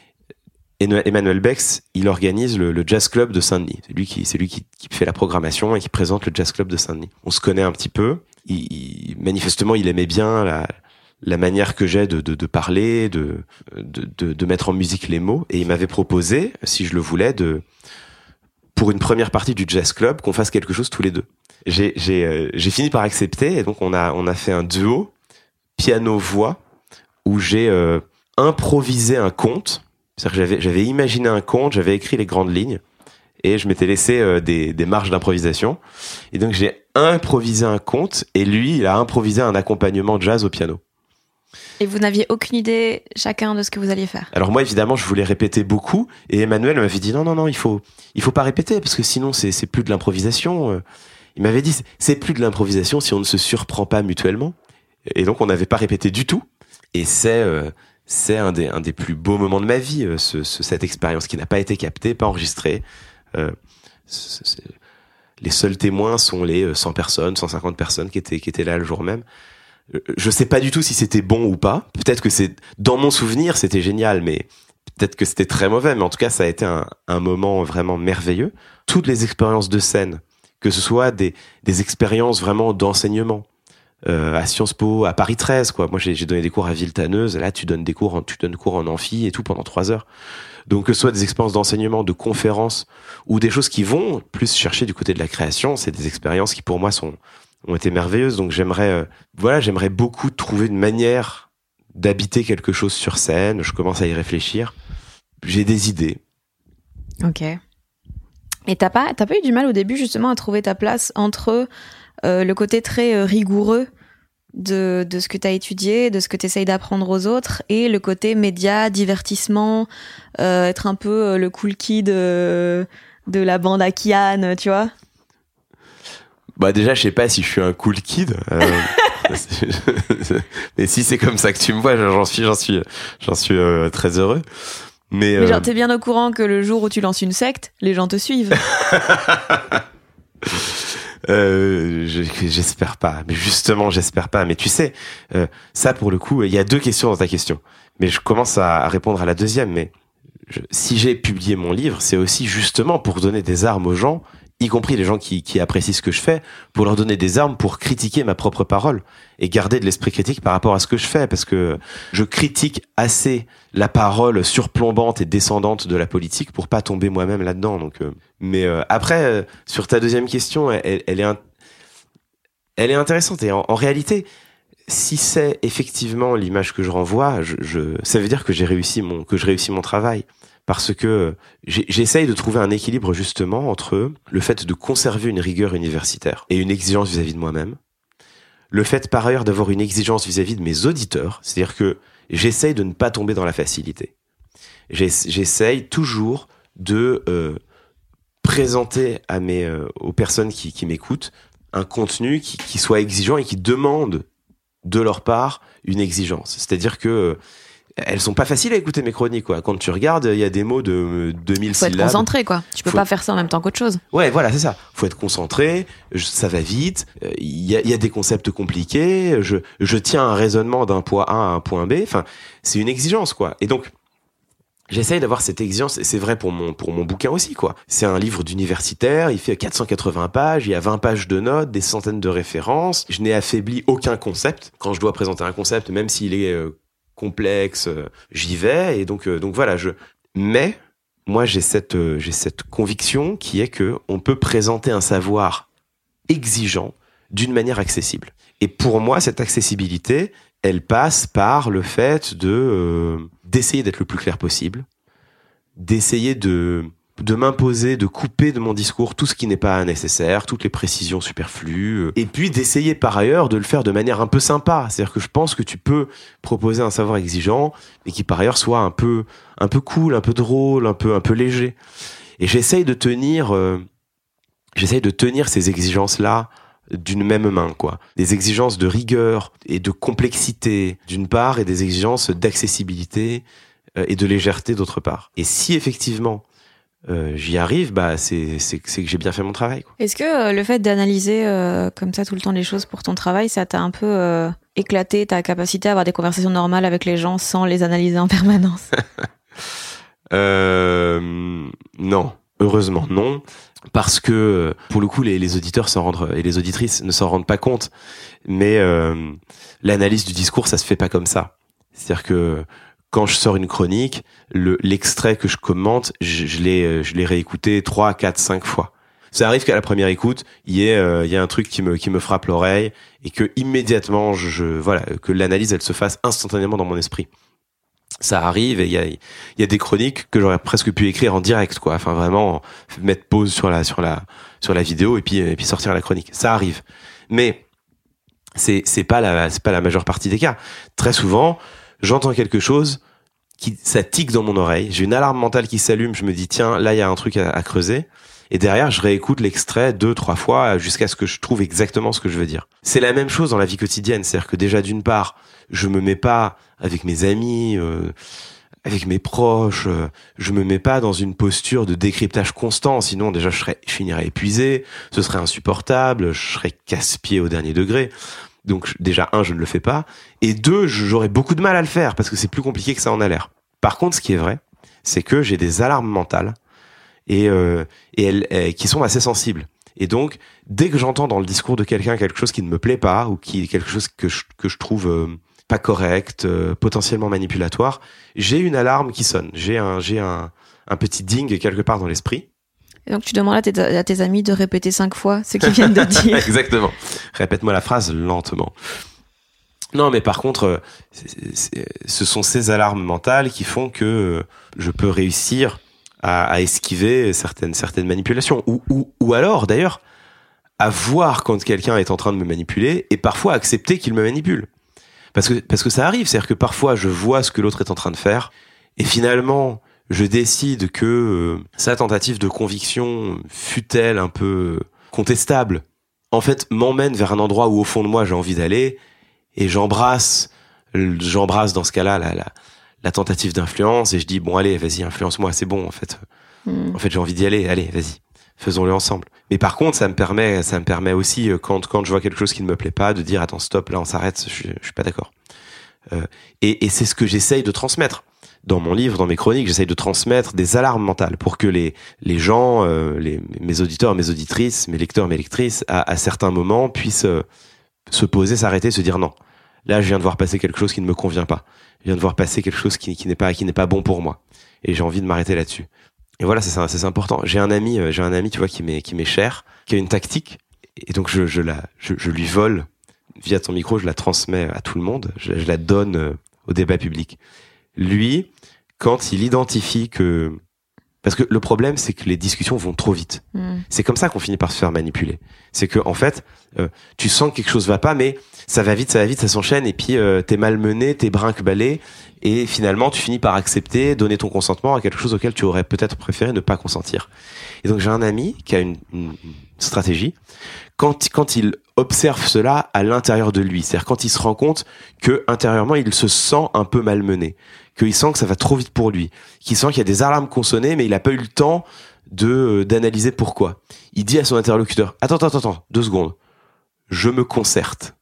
Emmanuel Bex, il organise le, le Jazz Club de Saint-Denis. C'est lui qui, c'est lui qui, qui fait la programmation et qui présente le Jazz Club de Saint-Denis. On se connaît un petit peu. Il, il, manifestement, il aimait bien la, la manière que j'ai de, de, de parler, de, de, de, de mettre en musique les mots. Et il m'avait proposé, si je le voulais, de, pour une première partie du Jazz Club, qu'on fasse quelque chose tous les deux. J'ai, j'ai, euh, j'ai fini par accepter. Et donc, on a, on a fait un duo piano-voix où j'ai euh, improvisé un conte. C'est-à-dire que j'avais, j'avais imaginé un conte, j'avais écrit les grandes lignes et je m'étais laissé euh, des, des marges d'improvisation. Et donc j'ai improvisé un conte et lui, il a improvisé un accompagnement jazz au piano. Et vous n'aviez aucune idée chacun de ce que vous alliez faire? Alors moi, évidemment, je voulais répéter beaucoup et Emmanuel m'avait dit non, non, non, il faut, il faut pas répéter parce que sinon c'est, c'est plus de l'improvisation. Il m'avait dit c'est plus de l'improvisation si on ne se surprend pas mutuellement. Et donc on n'avait pas répété du tout. Et c'est... Euh, C'est un des, un des plus beaux moments de ma vie, ce, ce, cette expérience qui n'a pas été captée, pas enregistrée. Euh, c'est, c'est, les seuls témoins sont les cent personnes, cent cinquante personnes qui étaient, qui étaient là le jour même. Je sais pas du tout si c'était bon ou pas. Peut-être que c'est, dans mon souvenir, c'était génial, mais peut-être que c'était très mauvais. Mais en tout cas, ça a été un, un moment vraiment merveilleux. Toutes les expériences de scène, que ce soit des, des expériences vraiment d'enseignement, Euh, à Sciences Po, à Paris treize, quoi. Moi, j'ai, j'ai donné des cours à Villetaneuse. Là, tu donnes des cours, en, tu donnes cours en amphi et tout pendant trois heures. Donc, que ce soit des expériences d'enseignement, de conférences ou des choses qui vont plus chercher du côté de la création, c'est des expériences qui, pour moi, sont, ont été merveilleuses. Donc, j'aimerais, euh, voilà, j'aimerais beaucoup trouver une manière d'habiter quelque chose sur scène, je commence à y réfléchir, j'ai des idées. Ok. Et t'as pas, t'as pas eu du mal au début justement à trouver ta place entre euh, le côté très euh, rigoureux de, de ce que t'as étudié, de ce que t'essayes d'apprendre aux autres, et le côté média, divertissement, euh, être un peu euh, le cool kid euh, de la bande à Kian, tu vois? Bah déjà, je sais pas si je suis un cool kid. Euh, mais si c'est comme ça que tu me vois, j'en suis, j'en suis, j'en suis euh, très heureux. Mais, Mais euh... genre, t'es bien au courant que le jour où tu lances une secte, les gens te suivent. euh, je, j'espère pas. Mais justement, j'espère pas. Mais tu sais, euh, ça pour le coup, il y a deux questions dans ta question. Mais je commence à, à répondre à la deuxième. Mais je, si j'ai publié mon livre, c'est aussi justement pour donner des armes aux gens, y compris les gens qui, qui apprécient ce que je fais, pour leur donner des armes pour critiquer ma propre parole et garder de l'esprit critique par rapport à ce que je fais, parce que je critique assez la parole surplombante et descendante de la politique pour pas tomber moi-même là-dedans. Donc, euh, mais euh, après, euh, sur ta deuxième question, elle, elle est, un, elle est intéressante et en, en réalité, si c'est effectivement l'image que je renvoie, je, je, ça veut dire que j'ai réussi mon, que je réussis mon travail. Parce que j'essaye de trouver un équilibre justement entre le fait de conserver une rigueur universitaire et une exigence vis-à-vis de moi-même. Le fait par ailleurs d'avoir une exigence vis-à-vis de mes auditeurs, c'est-à-dire que j'essaye de ne pas tomber dans la facilité. J'essaye toujours de euh, présenter à mes, euh, aux personnes qui, qui m'écoutent un contenu qui, qui soit exigeant et qui demande de leur part une exigence. C'est-à-dire que elles sont pas faciles à écouter mes chroniques, quoi. Quand tu regardes, il y a des mots de deux mille syllabes. Faut être concentré, quoi. Tu peux Faut... pas faire ça en même temps qu'autre chose. Ouais, voilà, c'est ça. Faut être concentré, je, ça va vite, il y a, y a des concepts compliqués, je, je tiens un raisonnement d'un point A à un point B, enfin, c'est une exigence, quoi. Et donc, j'essaye d'avoir cette exigence, et c'est vrai pour mon, pour mon bouquin aussi, quoi. C'est un livre d'universitaire, il fait quatre cent quatre-vingts pages, il y a vingt pages de notes, des centaines de références, je n'ai affaibli aucun concept. Quand je dois présenter un concept, même s'il est euh, complexe, euh, j'y vais, et donc, euh, donc voilà, je, mais, moi, j'ai cette, euh, j'ai cette conviction qui est que on peut présenter un savoir exigeant d'une manière accessible. Et pour moi, cette accessibilité, elle passe par le fait de, euh, d'essayer d'être le plus clair possible, d'essayer de, de m'imposer, de couper de mon discours tout ce qui n'est pas nécessaire, toutes les précisions superflues, et puis d'essayer par ailleurs de le faire de manière un peu sympa. C'est-à-dire que je pense que tu peux proposer un savoir exigeant, mais qui par ailleurs soit un peu, un peu cool, un peu drôle, un peu, un peu léger. Et j'essaye de tenir, euh, j'essaye de tenir ces exigences-là d'une même main, quoi. Des exigences de rigueur et de complexité d'une part, et des exigences d'accessibilité euh, et de légèreté d'autre part. Et si effectivement Euh, j'y arrive, bah c'est c'est c'est que j'ai bien fait mon travail, quoi. Est-ce que euh, le fait d'analyser euh, comme ça tout le temps les choses pour ton travail, ça t'a un peu euh, éclaté ta capacité à avoir des conversations normales avec les gens sans les analyser en permanence? euh, non, heureusement non, parce que pour le coup les les auditeurs s'en rendent et les auditrices ne s'en rendent pas compte, mais euh, l'analyse du discours ça se fait pas comme ça. C'est-à-dire que quand je sors une chronique, le, l'extrait que je commente, je, je l'ai, je l'ai réécouté trois, quatre, cinq fois. Ça arrive qu'à la première écoute, il y ait, euh, il y a un truc qui me, qui me frappe l'oreille et que immédiatement, je, je, voilà, que l'analyse, elle se fasse instantanément dans mon esprit. Ça arrive et il y a, il y a des chroniques que j'aurais presque pu écrire en direct, quoi. Enfin, vraiment, mettre pause sur la, sur la, sur la vidéo et puis, et puis sortir la chronique. Ça arrive. Mais, c'est, c'est pas la, c'est pas la majeure partie des cas. Très souvent, j'entends quelque chose qui, ça tique dans mon oreille. J'ai une alarme mentale qui s'allume. Je me dis, tiens, là, il y a un truc à, à creuser. Et derrière, je réécoute l'extrait deux, trois fois jusqu'à ce que je trouve exactement ce que je veux dire. C'est la même chose dans la vie quotidienne. C'est-à-dire que déjà, d'une part, je me mets pas avec mes amis, euh, avec mes proches, euh, je me mets pas dans une posture de décryptage constant. Sinon, déjà, je serais, je finirais épuisé. Ce serait insupportable. Je serais casse-pied au dernier degré. Donc déjà, un, je ne le fais pas. Et deux, j'aurais beaucoup de mal à le faire parce que c'est plus compliqué que ça en a l'air. Par contre, ce qui est vrai, c'est que j'ai des alarmes mentales et, euh, et elles, elles, qui sont assez sensibles. Et donc, dès que j'entends dans le discours de quelqu'un quelque chose qui ne me plaît pas ou qui quelque chose que je, que je trouve euh, pas correct, euh, potentiellement manipulatoire, j'ai une alarme qui sonne. J'ai un, j'ai un, un petit ding quelque part dans l'esprit. Et donc tu demandes à tes, à tes amis de répéter cinq fois ce qu'ils viennent de dire. Exactement. Répète-moi la phrase lentement. Non, mais par contre, c'est, c'est, ce sont ces alarmes mentales qui font que je peux réussir à, à esquiver certaines certaines manipulations, ou ou ou alors d'ailleurs à voir quand quelqu'un est en train de me manipuler et parfois accepter qu'il me manipule. Parce que parce que ça arrive, c'est-à-dire que parfois je vois ce que l'autre est en train de faire et finalement je décide que euh, sa tentative de conviction, fût-elle un peu contestable, en fait m'emmène vers un endroit où au fond de moi j'ai envie d'aller. Et j'embrasse, j'embrasse dans ce cas-là la, la, la tentative d'influence et je dis bon allez vas-y influence-moi, c'est bon en fait. Mmh. En fait j'ai envie d'y aller, allez vas-y, faisons-le ensemble. Mais par contre ça me permet, ça me permet aussi quand quand je vois quelque chose qui ne me plaît pas de dire attends stop là on s'arrête, je, je suis pas d'accord. Euh, et, et c'est ce que j'essaye de transmettre dans mon livre, dans mes chroniques, j'essaye de transmettre des alarmes mentales pour que les les gens, euh, les mes auditeurs, mes auditrices, mes lecteurs, mes lectrices à, à certains moments puissent euh, se poser, s'arrêter, se dire non. Là, je viens de voir passer quelque chose qui ne me convient pas. Je viens de voir passer quelque chose qui, qui n'est pas, qui n'est pas bon pour moi. Et j'ai envie de m'arrêter là-dessus. Et voilà, c'est ça, c'est important. J'ai un ami, j'ai un ami, tu vois, qui m'est, qui m'est cher, qui a une tactique. Et donc, je, je la, je, je lui vole via ton micro, je la transmets à tout le monde. Je, je la donne au débat public. Lui, quand il identifie que, parce que le problème, c'est que les discussions vont trop vite. Mmh. C'est comme ça qu'on finit par se faire manipuler. C'est que, en fait, euh, tu sens que quelque chose va pas, mais ça va vite, ça va vite, ça s'enchaîne, et puis euh, t'es malmené, t'es brinque-ballé, et finalement, tu finis par accepter, donner ton consentement à quelque chose auquel tu aurais peut-être préféré ne pas consentir. Et donc, j'ai un ami qui a une, une stratégie. Quand, quand il observe cela à l'intérieur de lui, c'est-à-dire quand il se rend compte que intérieurement, il se sent un peu malmené, qu'il sent que ça va trop vite pour lui, qu'il sent qu'il y a des alarmes qui ont sonné, mais il a pas eu le temps de d'analyser pourquoi. Il dit à son interlocuteur, attends, attends, attends, deux secondes, je me concerte.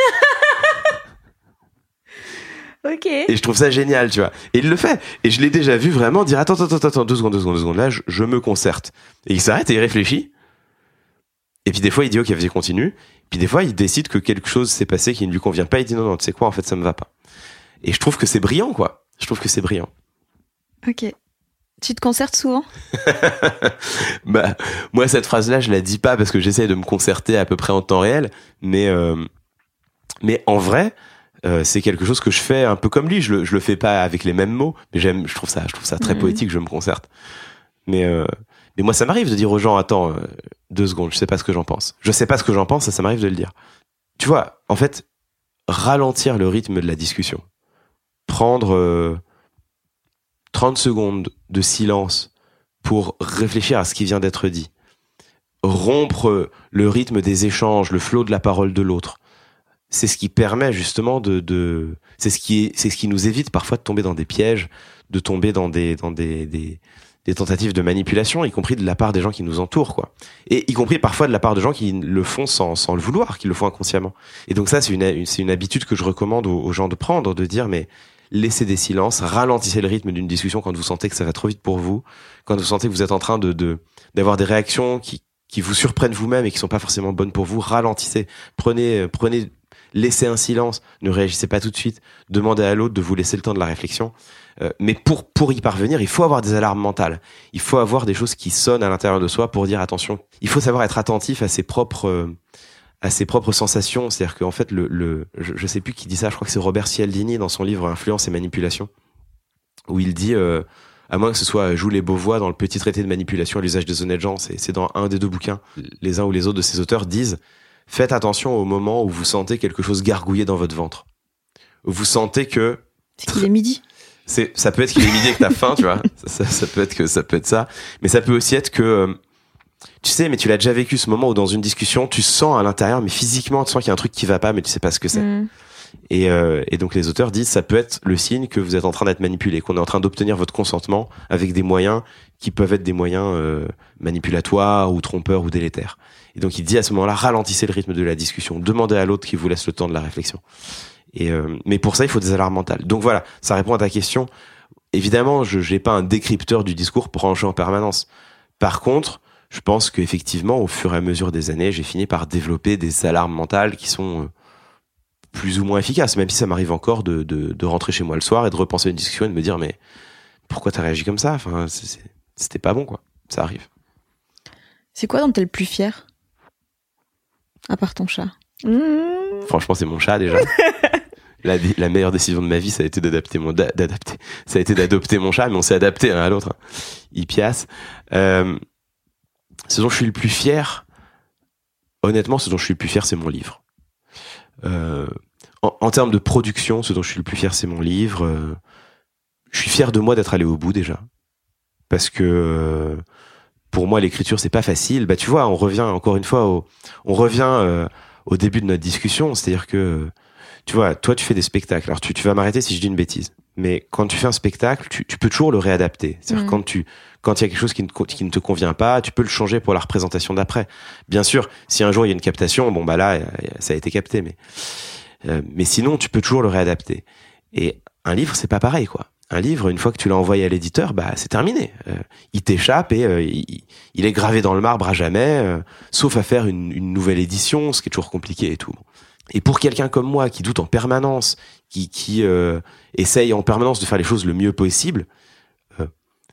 Ok. Et je trouve ça génial, tu vois. Et il le fait. Et je l'ai déjà vu vraiment dire, attends, attends, attends, attends, deux secondes, deux secondes, deux secondes, là, je, je me concerte. Et il s'arrête et il réfléchit. Et puis des fois, il dit, ok, vas-y, continue. Puis des fois, il décide que quelque chose s'est passé qui ne lui convient pas. Il dit, non, non, tu sais quoi, en fait, ça me va pas. Et je trouve que c'est brillant, quoi. Je trouve que c'est brillant. Ok. Tu te concertes souvent ? Bah, moi, cette phrase-là, je la dis pas parce que j'essaie de me concerter à peu près en temps réel. Mais, euh, mais en vrai, euh, c'est quelque chose que je fais un peu comme lui. Je le, je le fais pas avec les mêmes mots, mais j'aime, je trouve ça, je trouve ça très mmh. poétique. Je me concerte. Mais, euh, mais moi, ça m'arrive de dire aux gens, attends, euh, deux secondes, je sais pas ce que j'en pense. Je sais pas ce que j'en pense, ça, ça m'arrive de le dire. Tu vois, en fait, ralentir le rythme de la discussion. Prendre euh, trente secondes de silence pour réfléchir à ce qui vient d'être dit. Rompre le rythme des échanges, le flot de la parole de l'autre. C'est ce qui permet justement de... de c'est, ce qui est, c'est ce qui nous évite parfois de tomber dans des pièges, de tomber dans des, dans des, des, des tentatives de manipulation, y compris de la part des gens qui nous entourent, quoi. Et y compris parfois de la part de gens qui le font sans, sans le vouloir, qui le font inconsciemment. Et donc ça, c'est une, c'est une habitude que je recommande aux, aux gens de prendre, de dire, mais laissez des silences, ralentissez le rythme d'une discussion quand vous sentez que ça va trop vite pour vous, quand vous sentez que vous êtes en train de, de d'avoir des réactions qui, qui vous surprennent vous-même et qui sont pas forcément bonnes pour vous, ralentissez, prenez, prenez, laissez un silence, ne réagissez pas tout de suite, demandez à l'autre de vous laisser le temps de la réflexion. Euh, mais pour pour y parvenir, il faut avoir des alarmes mentales. Il faut avoir des choses qui sonnent à l'intérieur de soi pour dire attention. Il faut savoir être attentif à ses propres euh, à ses propres sensations. C'est-à-dire qu'en fait, le, le je, je sais plus qui dit ça. Je crois que c'est Robert Cialdini dans son livre Influence et manipulation, où il dit euh, à moins que ce soit Joule et Beauvois dans le petit traité de manipulation à l'usage des honnêtes gens, c'est c'est dans un des deux bouquins. Les uns ou les autres de ces auteurs disent faites attention au moment où vous sentez quelque chose gargouiller dans votre ventre. Où vous sentez que c'est qu'il est midi. C'est, ça peut être qu'il est midi et que t'as faim, tu vois. Ça, ça, ça peut être que ça peut être ça. Mais ça peut aussi être que, euh, tu sais, mais tu l'as déjà vécu ce moment où dans une discussion, tu sens à l'intérieur, mais physiquement, tu sens qu'il y a un truc qui va pas, mais tu sais pas ce que c'est. Mmh. Et, euh, et donc les auteurs disent, ça peut être le signe que vous êtes en train d'être manipulé, qu'on est en train d'obtenir votre consentement avec des moyens qui peuvent être des moyens euh, manipulatoires ou trompeurs ou délétères. Et donc il dit à ce moment-là, ralentissez le rythme de la discussion, demandez à l'autre qui vous laisse le temps de la réflexion. Et euh, mais pour ça, il faut des alarmes mentales. Donc voilà, ça répond à ta question. Évidemment, je n'ai pas un décrypteur du discours branché en permanence. Par contre, je pense qu'effectivement, au fur et à mesure des années, j'ai fini par développer des alarmes mentales qui sont euh, plus ou moins efficaces, même si ça m'arrive encore de, de, de rentrer chez moi le soir et de repenser à une discussion et de me dire mais pourquoi t'as réagi comme ça ? Enfin, c'est, c'est, c'était pas bon, quoi. Ça arrive. C'est quoi dont t'es le plus fier ? À part ton chat. Mmh. Franchement, c'est mon chat déjà. la, la meilleure décision de ma vie, ça a été d'adapter mon, d'adapter, ça a été d'adopter mon chat, mais on s'est adapté l'un à l'autre. Hein. Hippias. Euh, ce dont je suis le plus fier, honnêtement, ce dont je suis le plus fier, c'est mon livre. Euh, en, en termes de production, ce dont je suis le plus fier, c'est mon livre. Euh, je suis fier de moi d'être allé au bout déjà. Parce que, euh, pour moi, l'écriture, c'est pas facile. Bah, tu vois, on revient encore une fois au, on revient, euh, au début de notre discussion. C'est-à-dire que, tu vois, toi, tu fais des spectacles. Alors, tu, tu vas m'arrêter si je dis une bêtise. Mais quand tu fais un spectacle, tu, tu peux toujours le réadapter. C'est-à-dire mmh. quand tu, quand il y a quelque chose qui ne, qui ne te convient pas, tu peux le changer pour la représentation d'après. Bien sûr, si un jour il y a une captation, bon, bah là, ça a été capté, mais, euh, mais sinon, tu peux toujours le réadapter. Et un livre, c'est pas pareil, quoi. Un livre, une fois que tu l'as envoyé à l'éditeur, bah, c'est terminé. Euh, il t'échappe et, euh, il, il est gravé dans le marbre à jamais, euh, sauf à faire une, une nouvelle édition, ce qui est toujours compliqué et tout. Et pour quelqu'un comme moi, qui doute en permanence, qui, qui euh, essaye en permanence de faire les choses le mieux possible, euh,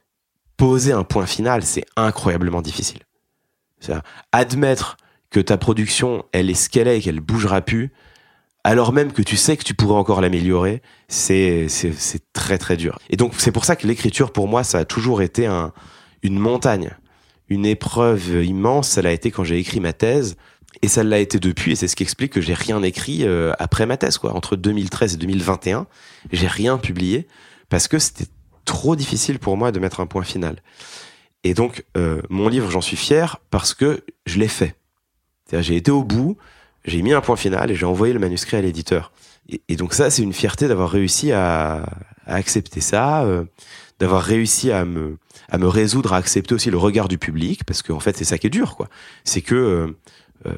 poser un point final, c'est incroyablement difficile. C'est-à-dire, admettre que ta production, elle est ce qu'elle est et qu'elle bougera plus, alors même que tu sais que tu pourrais encore l'améliorer, c'est, c'est, c'est très très dur. Et donc, c'est pour ça que l'écriture, pour moi, ça a toujours été un, une montagne, une épreuve immense. Ça l'a été quand j'ai écrit ma thèse. Et ça l'a été depuis, et c'est ce qui explique que j'ai rien écrit euh, après ma thèse, quoi. Entre deux mille treize et deux mille vingt et un, j'ai rien publié parce que c'était trop difficile pour moi de mettre un point final. Et donc, euh, mon livre, j'en suis fier parce que je l'ai fait. C'est-à-dire, j'ai été au bout, j'ai mis un point final et j'ai envoyé le manuscrit à l'éditeur. Et, et donc ça, c'est une fierté d'avoir réussi à, à accepter ça, euh, d'avoir réussi à me, à me résoudre à accepter aussi le regard du public, parce qu'en fait, c'est ça qui est dur, quoi. C'est que euh, Euh,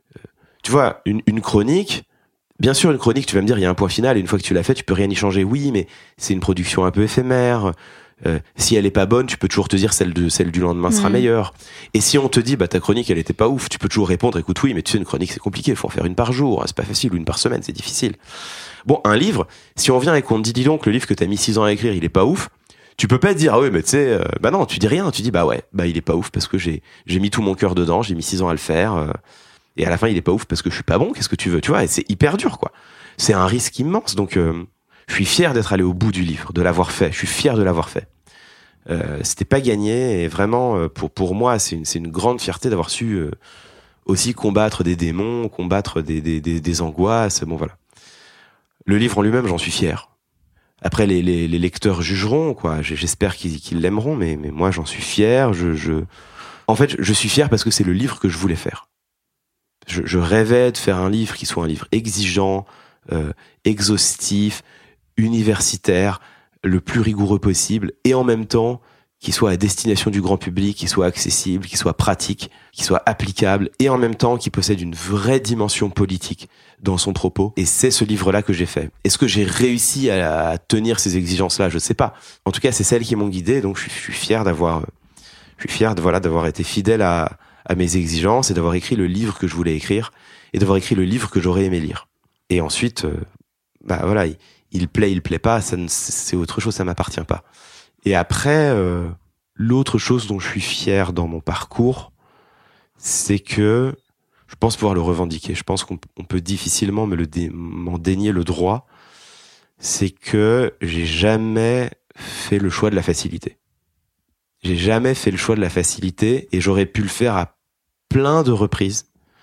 tu vois, une, une chronique, bien sûr, une chronique, tu vas me dire, il y a un point final, et une fois que tu l'as fait, tu peux rien y changer. Oui, mais c'est une production un peu éphémère. Euh, si elle est pas bonne, tu peux toujours te dire celle de celle du lendemain sera mmh. meilleure. Et si on te dit, bah ta chronique, elle était pas ouf, tu peux toujours répondre, écoute, oui, mais tu sais, une chronique, c'est compliqué, il faut en faire une par jour, c'est pas facile, ou une par semaine, c'est difficile. Bon, un livre, si on vient et qu'on te dit, dis donc, le livre que t'as mis six ans à écrire, il est pas ouf. Tu peux pas te dire, ah oui, mais tu sais, euh, bah non, tu dis rien, tu dis, bah ouais, bah il est pas ouf parce que j'ai j'ai mis tout mon cœur dedans, j'ai mis six ans à le faire. Euh, Et à la fin, il est pas ouf parce que je suis pas bon. Qu'est-ce que tu veux, tu vois? Et c'est hyper dur, quoi. C'est un risque immense. Donc, euh, je suis fier d'être allé au bout du livre, de l'avoir fait. Je suis fier de l'avoir fait. Euh, c'était pas gagné. Et vraiment, euh, pour pour moi, c'est une c'est une grande fierté d'avoir su euh, aussi combattre des démons, combattre des des des, des angoisses. Bon, voilà. Le livre en lui-même, j'en suis fier. Après, les les, les lecteurs jugeront, quoi. J'espère qu'ils qu'ils l'aimeront, mais mais moi, j'en suis fier. Je je en fait, je suis fier parce que c'est le livre que je voulais faire. Je, je rêvais de faire un livre qui soit un livre exigeant, euh, exhaustif, universitaire, le plus rigoureux possible, et en même temps qui soit à destination du grand public, qui soit accessible, qui soit pratique, qui soit applicable, et en même temps qui possède une vraie dimension politique dans son propos. Et c'est ce livre-là que j'ai fait. Est-ce que j'ai réussi à, à tenir ces exigences-là? Je sais pas. En tout cas, c'est celles qui m'ont guidé, donc je suis, je suis fier d'avoir, je suis fier de voilà d'avoir été fidèle à à mes exigences et d'avoir écrit le livre que je voulais écrire et d'avoir écrit le livre que j'aurais aimé lire. Et ensuite, euh, bah voilà, il, il plaît, il plaît pas, ça ne, c'est autre chose, ça m'appartient pas. Et après, euh, l'autre chose dont je suis fier dans mon parcours, c'est que je pense pouvoir le revendiquer. Je pense qu'on on peut difficilement me le dé, m'en dénier le droit. C'est que j'ai jamais fait le choix de la facilité. J'ai jamais fait le choix de la facilité et j'aurais pu le faire à plein de reprises.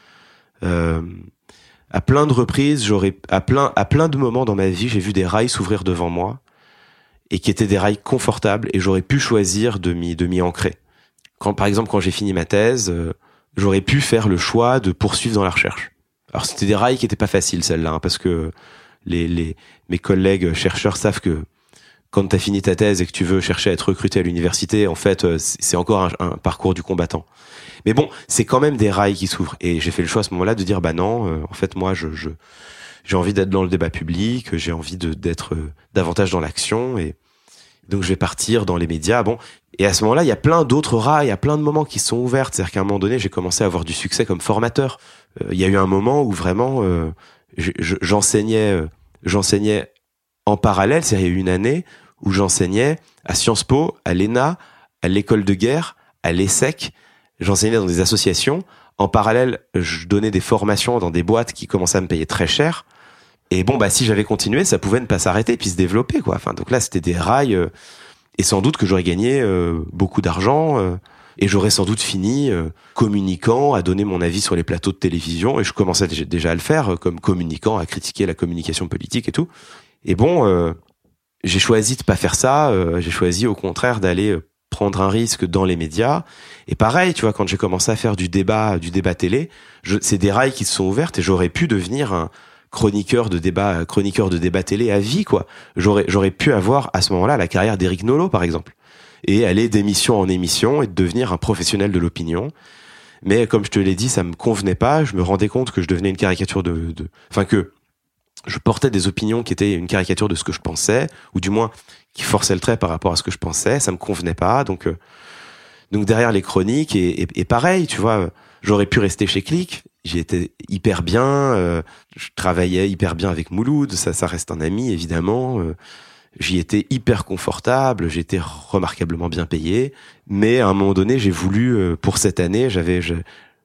Euh, à plein de reprises, j'aurais, à plein, à plein de moments dans ma vie, j'ai vu des rails s'ouvrir devant moi et qui étaient des rails confortables et j'aurais pu choisir de m'y, de m'y ancrer. Quand, par exemple, quand j'ai fini ma thèse, euh, j'aurais pu faire le choix de poursuivre dans la recherche. Alors, c'était des rails qui étaient pas faciles, celles-là, hein, parce que les, les, mes collègues chercheurs savent que quand t'as fini ta thèse et que tu veux chercher à être recruté à l'université, en fait, c'est encore un, un parcours du combattant. Mais bon, c'est quand même des rails qui s'ouvrent. Et j'ai fait le choix à ce moment-là de dire, bah non, euh, en fait, moi, je, je, j'ai envie d'être dans le débat public, j'ai envie de, d'être euh, davantage dans l'action, et donc je vais partir dans les médias. Bon, et à ce moment-là, il y a plein d'autres rails, il y a plein de moments qui se sont ouverts. C'est-à-dire qu'à un moment donné, j'ai commencé à avoir du succès comme formateur. Euh, il y a eu un moment où vraiment, euh, je, je, j'enseignais, euh, j'enseignais en parallèle. C'est-à-dire, il y a eu une année où j'enseignais à Sciences Po, à l'E N A, à l'école de guerre, à l'ESSEC. J'enseignais dans des associations. En parallèle, je donnais des formations dans des boîtes qui commençaient à me payer très cher Et bon, bah, si j'avais continué, ça pouvait ne pas s'arrêter puis se développer, quoi. Enfin, donc là, c'était des rails, euh, et sans doute que j'aurais gagné euh, beaucoup d'argent, euh, et j'aurais sans doute fini euh, communiquant, à donner mon avis sur les plateaux de télévision, et je commençais déjà à le faire euh, comme communicant, à critiquer la communication politique et tout. Et bon, euh, j'ai choisi de pas faire ça. Euh, j'ai choisi au contraire d'aller euh, prendre un risque dans les médias. Et pareil, tu vois, quand j'ai commencé à faire du débat, du débat télé, je, c'est des rails qui se sont ouvertes, et j'aurais pu devenir un chroniqueur de débat, chroniqueur de débat télé à vie, quoi. J'aurais, j'aurais pu avoir à ce moment-là la carrière d'Éric Nolot, par exemple, et aller d'émission en émission et de devenir un professionnel de l'opinion. Mais comme je te l'ai dit, ça me convenait pas. Je me rendais compte que je devenais une caricature de, de, enfin que je portais des opinions qui étaient une caricature de ce que je pensais, ou du moins qui forçaient le trait par rapport à ce que je pensais. Ça me convenait pas. Donc, euh, donc derrière les chroniques et, et, et pareil, tu vois, j'aurais pu rester chez Click. J'y étais hyper bien, euh, je travaillais hyper bien avec Mouloud, ça, ça reste un ami évidemment. Euh, j'y étais hyper confortable, j'étais remarquablement bien payé. Mais à un moment donné, j'ai voulu, euh, pour cette année, j'avais, je,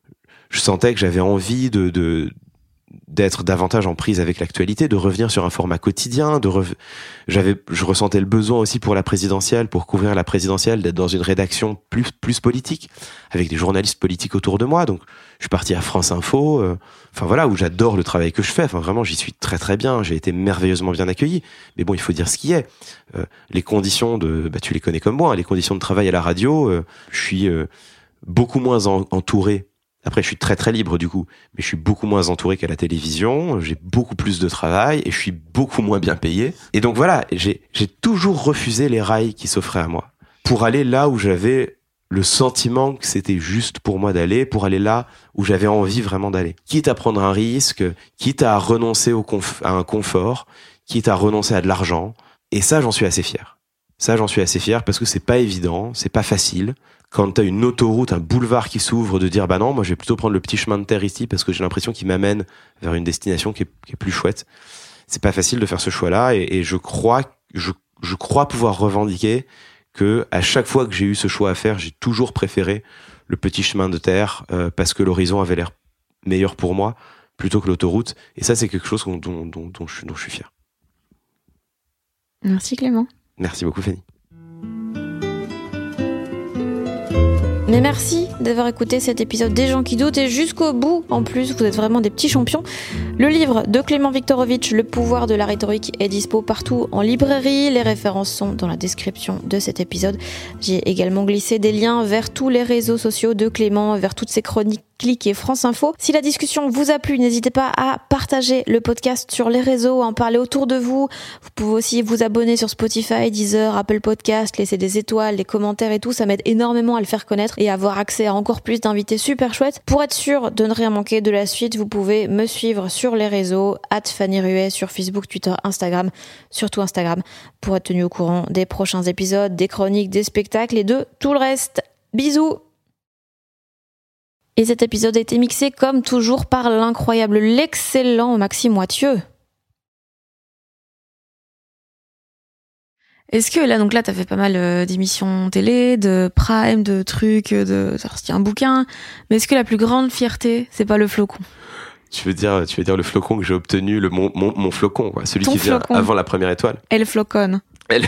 je sentais que j'avais envie de, de d'être davantage en prise avec l'actualité, de revenir sur un format quotidien, de rev... j'avais, je ressentais le besoin aussi pour la présidentielle, pour couvrir la présidentielle, d'être dans une rédaction plus plus politique, avec des journalistes politiques autour de moi. Donc, je suis parti à France Info, euh... enfin voilà, où j'adore le travail que je fais. Enfin vraiment, j'y suis très très bien. J'ai été merveilleusement bien accueilli. Mais bon, il faut dire ce qui est. Euh, les conditions de, bah tu les connais comme moi, hein, les conditions de travail à la radio. Euh, je suis euh, beaucoup moins en... entouré. Après, je suis très très libre du coup, mais je suis beaucoup moins entouré qu'à la télévision, j'ai beaucoup plus de travail et je suis beaucoup moins bien payé. Et donc voilà, j'ai, j'ai toujours refusé les rails qui s'offraient à moi pour aller là où j'avais le sentiment que c'était juste pour moi d'aller, pour aller là où j'avais envie vraiment d'aller. Quitte à prendre un risque, quitte à renoncer au conf- à un confort, quitte à renoncer à de l'argent. Et ça, j'en suis assez fier. Ça, j'en suis assez fier parce que c'est pas évident, c'est pas facile. Quand t'as une autoroute, un boulevard qui s'ouvre, de dire bah non, moi je vais plutôt prendre le petit chemin de terre ici parce que j'ai l'impression qu'il m'amène vers une destination qui est, qui est plus chouette. C'est pas facile de faire ce choix-là et, et je crois, je, je crois pouvoir revendiquer que à chaque fois que j'ai eu ce choix à faire, j'ai toujours préféré le petit chemin de terre euh, parce que l'horizon avait l'air meilleur pour moi plutôt que l'autoroute. Et ça, c'est quelque chose dont, dont, dont, dont, je, dont je suis fier. Merci Clément. Merci beaucoup Fanny. Mais merci d'avoir écouté cet épisode des gens qui doutent et jusqu'au bout. En plus, vous êtes vraiment des petits champions. Le livre de Clément Viktorovitch, Le pouvoir de la rhétorique, est dispo partout en librairie. Les références sont dans la description de cet épisode. J'ai également glissé des liens vers tous les réseaux sociaux de Clément, vers toutes ses chroniques Click et France Info. Si la discussion vous a plu, n'hésitez pas à partager le podcast sur les réseaux, à en parler autour de vous. Vous pouvez aussi vous abonner sur Spotify, Deezer, Apple Podcast, laisser des étoiles, des commentaires et tout. Ça m'aide énormément à le faire connaître et à avoir accès à encore plus d'invités super chouettes. Pour être sûr de ne rien manquer de la suite, vous pouvez me suivre sur les réseaux, arobase Fanny Ruet sur Facebook, Twitter, Instagram, surtout Instagram, pour être tenu au courant des prochains épisodes, des chroniques, des spectacles et de tout le reste. Bisous! Et cet épisode a été mixé comme toujours par l'incroyable, l'excellent Maxime Wathieu. Est-ce que là, donc là, t'as fait pas mal euh, d'émissions télé, de prime, de trucs, de t'as sorti un bouquin. Mais est-ce que la plus grande fierté, c'est pas le flocon? Tu veux dire, tu veux dire le flocon que j'ai obtenu, le mon mon, mon flocon, quoi, celui Ton qui vient flocon. avant la première étoile. Elle floconne. Elle.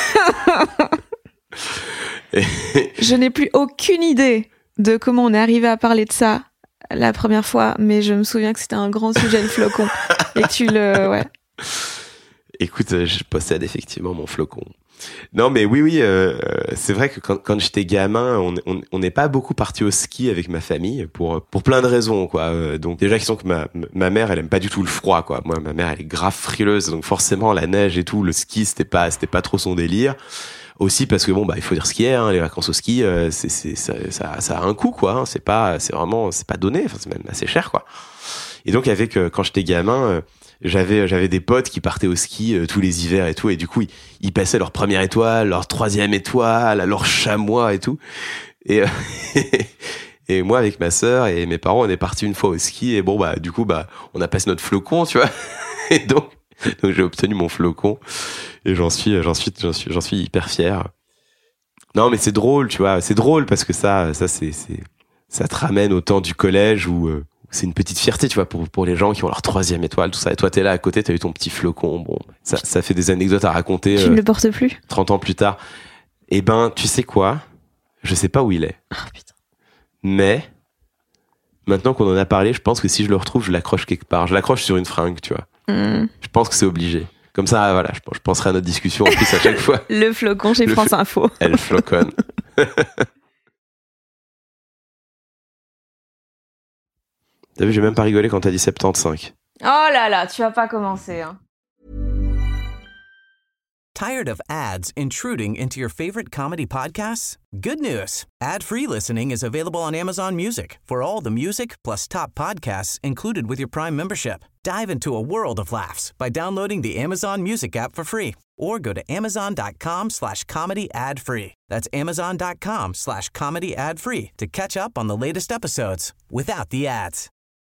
Je n'ai plus aucune idée de comment on est arrivé à parler de ça la première fois, mais je me souviens que c'était un grand sujet, le flocon. Et que tu le... Ouais. Écoute, je possède effectivement mon flocon. Non, mais oui, oui, euh, c'est vrai que quand, quand j'étais gamin, on on on n'est pas beaucoup parti au ski avec ma famille pour pour plein de raisons, quoi. Euh, donc déjà, qui sont que ma ma mère, elle aime pas du tout le froid, quoi. Moi, ma mère, elle est grave frileuse, donc forcément la neige et tout, le ski, c'était pas c'était pas trop son délire. Aussi parce que bon, bah il faut dire ce qu'il y a, hein, les vacances au ski, euh, c'est c'est ça, ça ça a un coût, quoi. Hein, c'est pas c'est vraiment c'est pas donné, enfin c'est même assez cher, quoi. Et donc avec euh, quand j'étais gamin. Euh, J'avais j'avais des potes qui partaient au ski euh, tous les hivers et tout, et du coup ils, ils passaient leur première étoile, leur troisième étoile, leur chamois et tout. Et euh, et moi avec ma sœur et mes parents, on est partis une fois au ski et bon bah du coup bah on a passé notre flocon, tu vois. Et donc donc j'ai obtenu mon flocon et j'en suis j'en suis j'en suis j'en suis hyper fier. Non mais c'est drôle, tu vois, c'est drôle parce que ça ça c'est c'est ça te ramène au temps du collège où euh, c'est une petite fierté, tu vois, pour, pour les gens qui ont leur troisième étoile, tout ça. Et toi, t'es là à côté, t'as eu ton petit flocon. Bon, ça, ça fait des anecdotes à raconter. Tu euh, ne le portes plus? trente ans plus tard. Eh ben, tu sais quoi? Je sais pas où il est. Oh putain. Mais, maintenant qu'on en a parlé, je pense que si je le retrouve, je l'accroche quelque part. Je l'accroche sur une fringue, tu vois. Mm. Je pense que c'est obligé. Comme ça, voilà, je, je penserai à notre discussion en plus à chaque fois. Le flocon chez Le France fl- Info. Elle floconne. T'as vu, j'ai même pas rigolé quand t'as dit soixante-quinze. Oh là là, tu vas pas commencer. Hein. Tired of ads intruding into your favorite comedy podcasts? Good news. Ad-free listening is available on Amazon Music for all the music plus top podcasts included with your Prime membership. Dive into a world of laughs by downloading the Amazon Music app for free or go to amazon.com slash comedy ad free. That's amazon.com slash comedy ad free to catch up on the latest episodes without the ads.